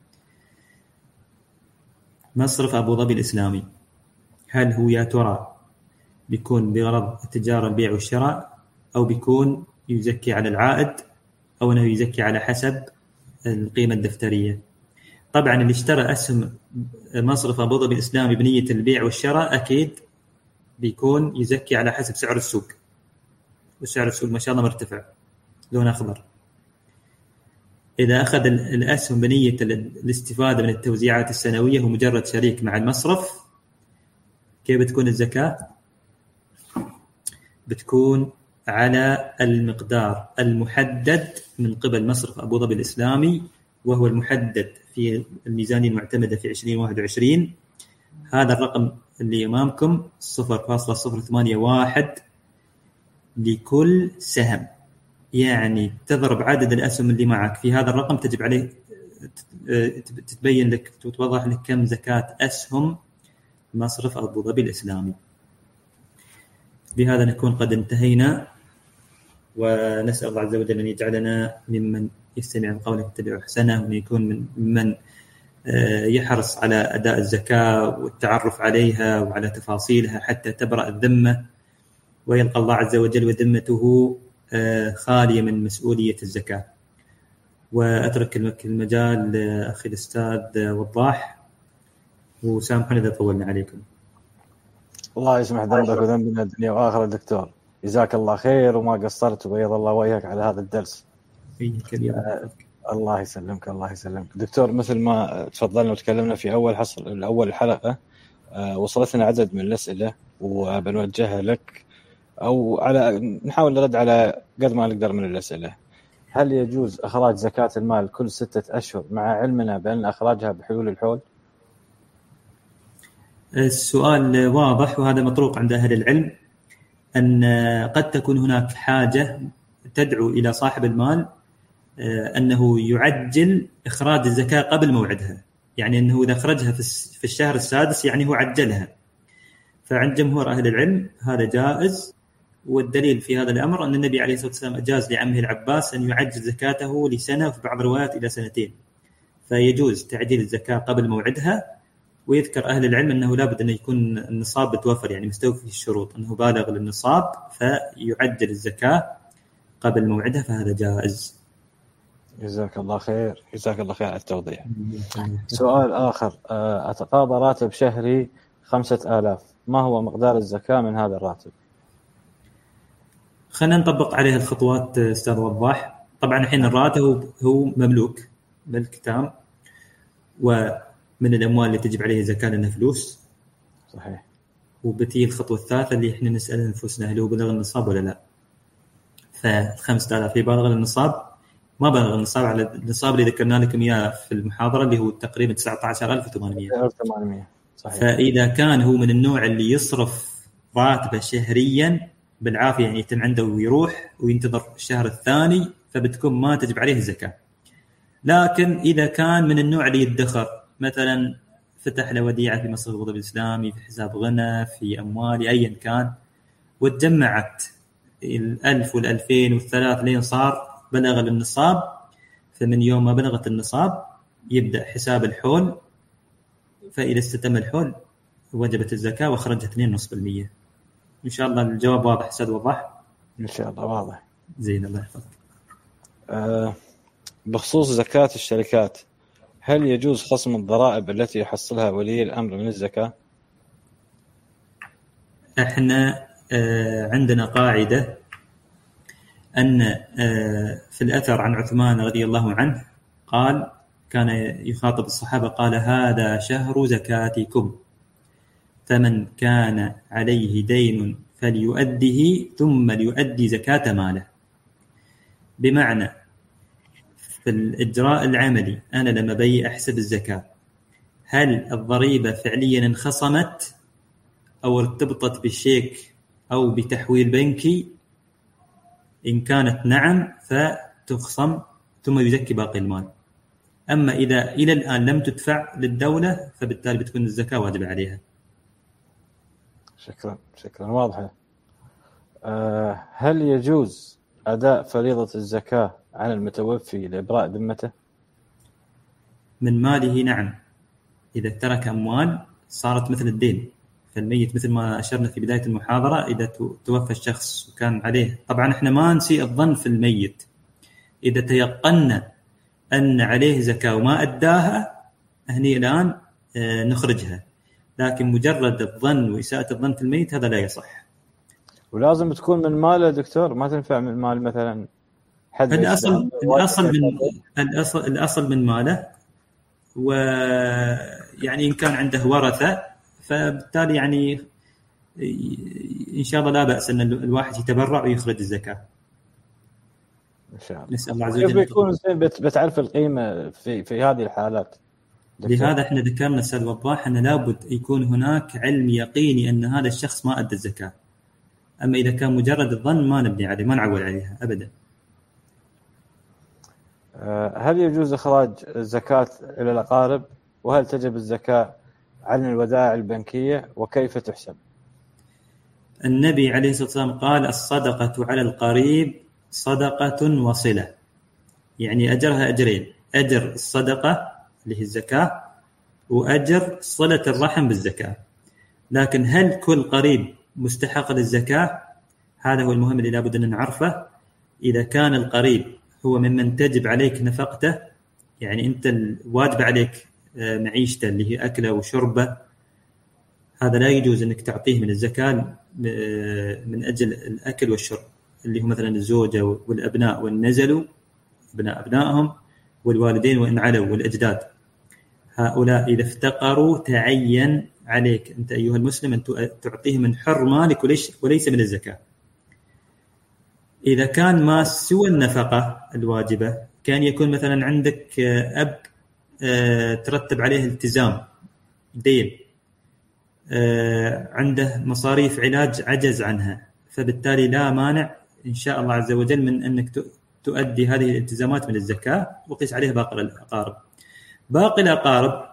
مصرف أبو ظبي الإسلامي هل هو يا ترى بيكون بغرض التجارة البيع والشراء، أو بيكون يزكي على العائد، أو أنه يزكي على حسب القيمة الدفترية؟ طبعا اللي اشترى أسهم مصرف أبو ظبي الإسلامي بنية البيع والشراء أكيد بيكون يزكي على حسب سعر السوق، وسعر السوق ما شاء الله مرتفع لون أخضر. إذا أخذ الأسهم بنية الاستفادة من التوزيعات السنوية ومجرد شريك مع المصرف، كيف بتكون الزكاة؟ بتكون على المقدار المحدد من قبل مصرف أبو ظبي الإسلامي، وهو المحدد في الميزانية المعتمدة في عشرين واحد وعشرين. هذا الرقم اللي أمامكم صفر فاصلة صفر ثمانية واحد لكل سهم، يعني تضرب عدد الأسهم اللي معك في هذا الرقم، تجب عليه تتبين لك وتوضح لك كم زكاة أسهم مصرف أبو ظبي الإسلامي. بهذا نكون قد انتهينا، ونسأل الله عز وجل أن يجعلنا ممن يستمع القول يتبع أحسنه، وأن يكون من ممن يحرص على أداء الزكاة والتعرف عليها وعلى تفاصيلها حتى تبرأ الذمة ويلقى الله عز وجل وذمته خالية من مسؤولية الزكاة. وأترك المجال لأخي الأستاذ وضاح، وسامحوني إذا طولنا عليكم. الله يسمح ذنبك وذنبنا الدنيا وآخرة دكتور، جزاك الله خير وما قصرت، وبيض الله وجهك على هذا الدرس. آه الله يسلمك الله يسلمك دكتور. مثل ما تفضلنا وتكلمنا في أول حصل أول الحلقة، آه وصلتنا عدد من الأسئلة وبنوجهها لك، أو على نحاول نرد على قد ما نقدر من الأسئلة. هل يجوز إخراج زكاة المال كل ستة أشهر مع علمنا بأن إخراجها بحلول الحول؟ السؤال واضح، وهذا مطروق عند أهل العلم، أن قد تكون هناك حاجة تدعو إلى صاحب المال أنه يعجل إخراج الزكاة قبل موعدها، يعني أنه إذا أخرجها في الشهر السادس يعني هو عجلها. فعند جمهور أهل العلم هذا جائز، والدليل في هذا الأمر أن النبي عليه الصلاة والسلام أجاز لعمه العباس أن يعجل زكاته لسنة، وفي بعض الروايات إلى سنتين، فيجوز تعجيل الزكاة قبل موعدها. ويذكر أهل العلم أنه لابد أن يكون النصاب بتوفر، يعني مستوفي الشروط، أنه بالغ للنصاب فيعجل الزكاة قبل موعدها، فهذا جائز. جزاك الله خير جزاك الله خير على التوضيح. سؤال آخر، أتقاضى راتب شهري خمسة آلاف، ما هو مقدار الزكاة من هذا الراتب؟ خلينا نطبق عليها الخطوات أستاذ وضاح. طبعا الحين الراتب هو مملوك ملك تام، ومن الأموال اللي تجب عليه زكاة لأنها فلوس. صحيح. وبتيجي الخطوة الثالثة اللي إحنا نسأل أنفسنا هل هو بلغ النصاب ولا لا. فالخمسة آلاف بالغ النصاب، ما بلغ النصاب على النصاب اللي ذكرنا لكم إياه في المحاضرة اللي هو تقريبا تسعة عشر ألف وثمانمائة. صحيح. فإذا كان هو من النوع اللي يصرف راتبه شهريا بالعافية، يعني يتم عنده ويروح وينتظر الشهر الثاني، فبتكون ما تجب عليه الزكاة. لكن إذا كان من النوع اللي يدخر، مثلا فتح له وديعة في مصرف أبو ظبي الإسلامي، في حساب غنى، في أموال أيا كان، وتجمعت الألف والألفين والثلاث لين صار بلغ النصاب، فمن يوم ما بلغت النصاب يبدأ حساب الحول، فإذا استتم الحول وجبت الزكاة وخرجت اثنين فاصلة خمسة بالمئة. إن شاء الله الجواب واضح أستاذ وضح؟ إن شاء الله واضح. زين الله يحفظك. أه بخصوص زكاة الشركات، هل يجوز خصم الضرائب التي يحصلها ولي الأمر من الزكاة؟ احنا آه عندنا قاعدة أن آه في الأثر عن عثمان رضي الله عنه قال، كان يخاطب الصحابة قال: هذا شهر زكاتكم، فمن كان عليه دين فليؤده ثم ليؤدي زكاة ماله. بمعنى في الإجراء العملي أنا لما بي أحسب الزكاة، هل الضريبة فعليا انخصمت أو ارتبطت بالشيك أو بتحويل بنكي؟ إن كانت نعم فتخصم ثم يزكي باقي المال. أما إذا إلى الآن لم تدفع للدولة فبالتالي بتكون الزكاة واجبة عليها. شكرا شكرا واضحة. أه هل يجوز أداء فريضة الزكاة عن المتوفي لإبراء ذمته؟ من ماله نعم، إذا ترك أموال صارت مثل الدين، فالميت مثل ما أشرنا في بداية المحاضرة، إذا توفى الشخص وكان عليه، طبعا إحنا ما نسيء الظن في الميت، إذا تيقنا أن عليه زكاة وما أداها هني الآن نخرجها، لكن مجرد الظن وإساءة الظن في الميت هذا لا يصح. ولازم تكون من ماله دكتور، ما تنفع من مال مثلا حد. الأصل الأصل من الأصل الأصل من ماله، ويعني إن كان عنده ورثة فبالتالي يعني إن شاء الله لا بأس أن الواحد يتبرع ويخرج الزكاة إن شاء الله. نسأل الله عز وجل. كيف يكون زين بتعرف القيمة في في هذه الحالات؟ لهذا احنا ذكرنا أستاذ وضاح أن لابد يكون هناك علم يقيني أن هذا الشخص ما أدى الزكاة. أما إذا كان مجرد الظن ما نبني عليه، ما نعول عليها أبدا. هل يجوز إخراج الزكاة إلى الأقارب؟ وهل تجب الزكاة عن الودائع البنكية؟ وكيف تحسب؟ النبي عليه الصلاة والسلام قال: الصدقة على القريب صدقة وصلة، يعني أجرها أجرين، أجر الصدقة اللي هي الزكاة، وأجر صلة الرحم بالزكاة. لكن هل كل قريب مستحق للزكاة؟ هذا هو المهم اللي لابد أن نعرفه. إذا كان القريب هو ممن تجب عليك نفقته، يعني أنت الواجب عليك معيشته اللي هي أكله وشربه، هذا لا يجوز أنك تعطيه من الزكاة من أجل الأكل والشرب، اللي هو مثلا الزوجة والأبناء وإن نزلوا أبناء أبنائهم والوالدين وإن علوا والأجداد، هؤلاء إذا افتقروا تعين عليك أنت أيها المسلم أن تعطيه من حر مالك وليس من الزكاة. إذا كان ما سوى النفقة الواجبة، كان يكون مثلا عندك أب ترتب عليه التزام دين، عنده مصاريف علاج عجز عنها، فبالتالي لا مانع إن شاء الله عز وجل من أنك تؤدي هذه الالتزامات من الزكاة وقيس عليها باقي الأقارب. باقي الأقارب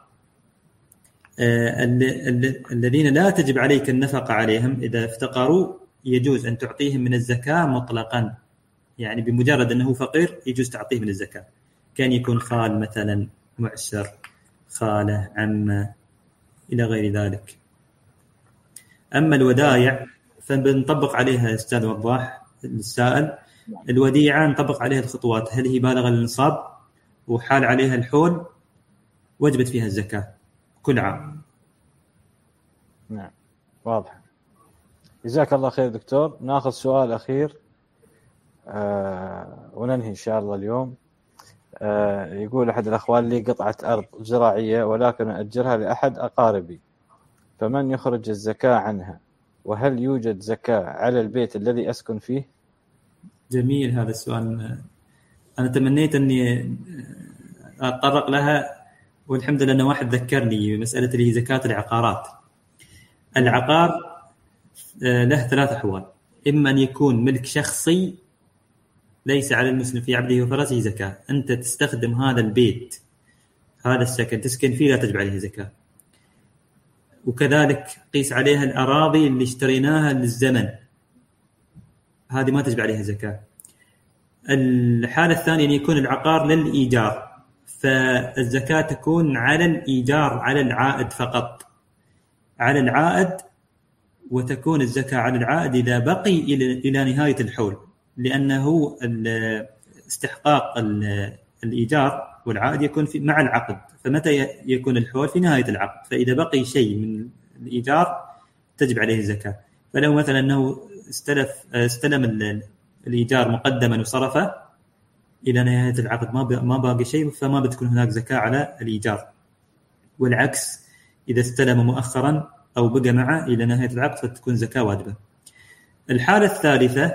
الذين لا تجب عليك النفقة عليهم، إذا افتقروا يجوز أن تعطيهم من الزكاة مطلقا، يعني بمجرد أنه فقير يجوز تعطيه من الزكاة، كان يكون خال مثلا، معسر، خالة، عمة، إلى غير ذلك. أما الودائع فبنطبق عليها أستاذ وضاح السائل، الوديعة نطبق عليها الخطوات، هل هي بالغة للنصاب وحال عليها الحول وجبت فيها الزكاة كل عام. نعم واضح. جزاك الله خير دكتور. ناخذ سؤال أخير آه وننهي إن شاء الله اليوم. آه يقول أحد الأخوان لي قطعة أرض زراعية ولكن أجرها لأحد أقاربي، فمن يخرج الزكاة عنها؟ وهل يوجد زكاة على البيت الذي أسكن فيه؟ جميل هذا السؤال، أنا تمنيت أني أتطرق لها والحمد لله أن واحد ذكرني مسألة اللي هي زكاة العقارات. العقار له ثلاث أحوال، إما أن يكون ملك شخصي ليس على المسلم في عبده وفرسه زكاة. أنت تستخدم هذا البيت، هذا السكن تسكن فيه، لا تجب عليه زكاة. وكذلك قيس عليها الأراضي اللي اشتريناها للزمن، هذه ما تجب عليها زكاة. الحالة الثانية أن يكون العقار للإيجار، فالزكاة تكون على الإيجار، على العائد فقط، على العائد، وتكون الزكاة على العائد إذا بقي إلى نهاية الحول، لأنه استحقاق الإيجار والعائد يكون في مع العقد، فمتى يكون الحول؟ في نهاية العقد. فإذا بقي شيء من الإيجار تجب عليه الزكاة. فلو مثلا أنه استلف استلم الإيجار مقدما وصرفه إلى نهاية العقد ما ما باقي شيء، فما بتكون هناك زكاة على الإيجار. والعكس إذا استلم مؤخرا أو بقى معه إلى نهاية العقد فتكون زكاة واجبة. الحالة الثالثة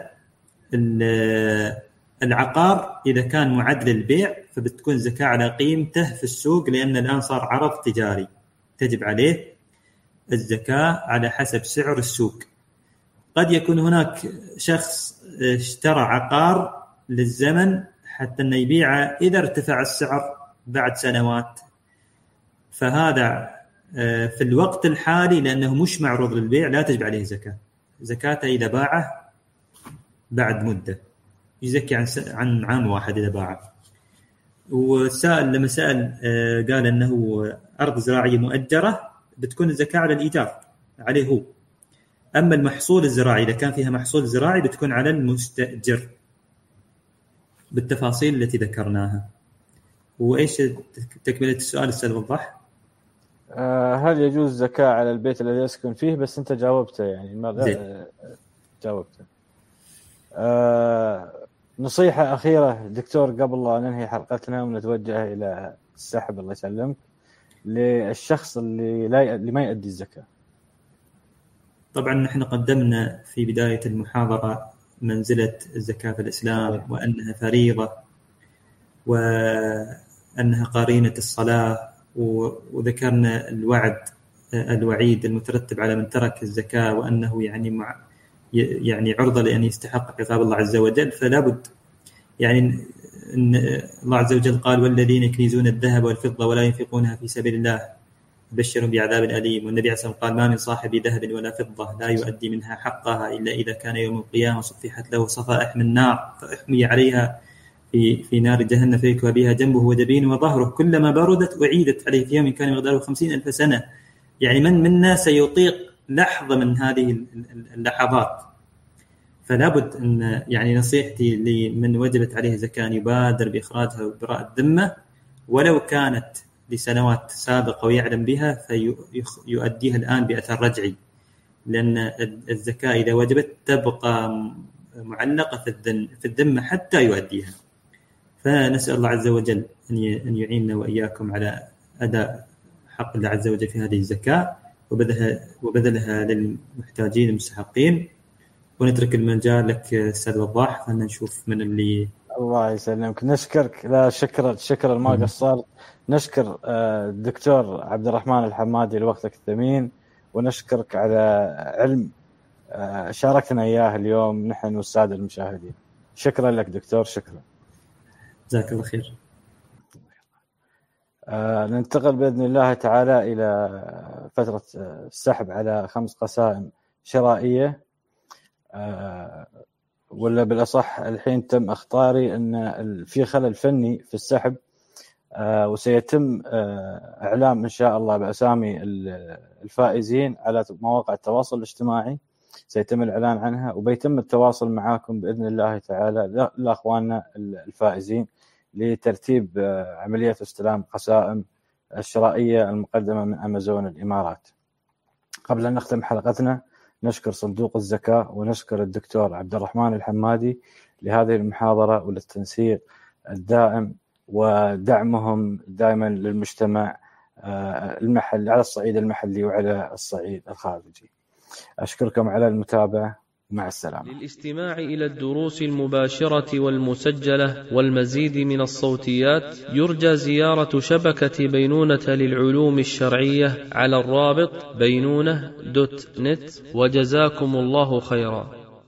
العقار إذا كان معد للبيع فبتكون زكاة على قيمته في السوق، لأن الآن صار عرض تجاري تجب عليه الزكاة على حسب سعر السوق. قد يكون هناك شخص اشترى عقار للزمن حتى أن يبيعه إذا ارتفع السعر بعد سنوات، فهذا في الوقت الحالي لأنه مش معروض للبيع لا تجب عليه زكاة. زكاته إذا باعه بعد مدة يزكي عن عن عام واحد إذا باعه. وسائل لما سأل قال أنه أرض زراعية مؤجرة بتكون الزكاة على الإيجار عليه هو. أما المحصول الزراعي إذا كان فيها محصول زراعي بتكون على المستأجر بالتفاصيل التي ذكرناها. وإيش تكملة السؤال أستاذ وضح؟ هل يجوز زكاة على البيت الذي يسكن فيه؟ بس أنت جاوبته يعني ما جاوبته. أه نصيحة أخيرة دكتور قبل لا ننهي حلقتنا ونتوجه إلى السحب الله يسلمك للشخص اللي لا اللي ما يؤدي الزكاة. طبعا نحن قدمنا في بداية المحاضرة منزلة الزكاة في الإسلام وأنها فريضة وأنها قرينة الصلاة، وذكرنا الوعد الوعيد المترتب على من ترك الزكاة وأنه يعني مع يعني عرضة لأن يستحق عقاب الله عز وجل. فلا بد يعني إن الله عز وجل قال والذين يكنزون الذهب والفضة ولا ينفقونها في سبيل الله بشرهم بعذاب أليم. والنبي عليه الصلاة والسلام قال ما من صاحب ذهب ولا فضة لا يؤدي منها حقها إلا إذا كان يوم القيامة صفحت له صفائح من نار فأحمي عليها في في نار جهنم فيكوى بها جنبه وجبينه وظهره كلما بردت أعيدت عليه في يوم كان مقداره خمسين ألف سنة. يعني من منا سيطيق لحظة من هذه اللحظات؟ فلا بد أن يعني نصيحتي لمن وجبت عليه زكاة يبادر بإخراجها وبراء الذمة ولو كانت لسنوات سابقة ويعلم بها فيؤديها الآن بأثر رجعي، لأن الزكاة إذا وجبت تبقى معلقة في الذمة حتى يؤديها. فنسأل الله عز وجل أن يعيننا وإياكم على أداء حق الله عز وجل في هذه الزكاة وبذلها, وبذلها للمحتاجين المستحقين. ونترك المجال لك أستاذ وضاح خلنا نشوف من اللي. الله يسلمك. نشكرك لا شكر شكر ما قصر. نشكر الدكتور عبد الرحمن الحمادي لوقتك الثمين، ونشكرك على علم شاركنا إياه اليوم نحن والسادة المشاهدين. شكرا لك دكتور. شكرا جزاك الله خير. آه ننتقل بإذن الله تعالى إلى فترة السحب على خمس قسائم شرائية، آه ولا بالأصح الحين تم اختاري أن في خلل فني في السحب، آه وسيتم آه إعلام إن شاء الله بأسامي الفائزين على مواقع التواصل الاجتماعي، سيتم الإعلان عنها وبيتم التواصل معاكم بإذن الله تعالى لأخواننا الفائزين لترتيب عملية استلام قسائم الشرائية المقدمة من أمازون الإمارات. قبل أن نختم حلقتنا نشكر صندوق الزكاة ونشكر الدكتور عبد الرحمن الحمادي لهذه المحاضرة وللتنسيق الدائم ودعمهم دائما للمجتمع المحلي على الصعيد المحلي وعلى الصعيد الخارجي. أشكركم على المتابعة. مع السلامة. للاستماع إلى الدروس المباشرة والمسجلة والمزيد من الصوتيات يرجى زيارة شبكة بينونة للعلوم الشرعية على الرابط بينونة دوت نت. وجزاكم الله خيرا.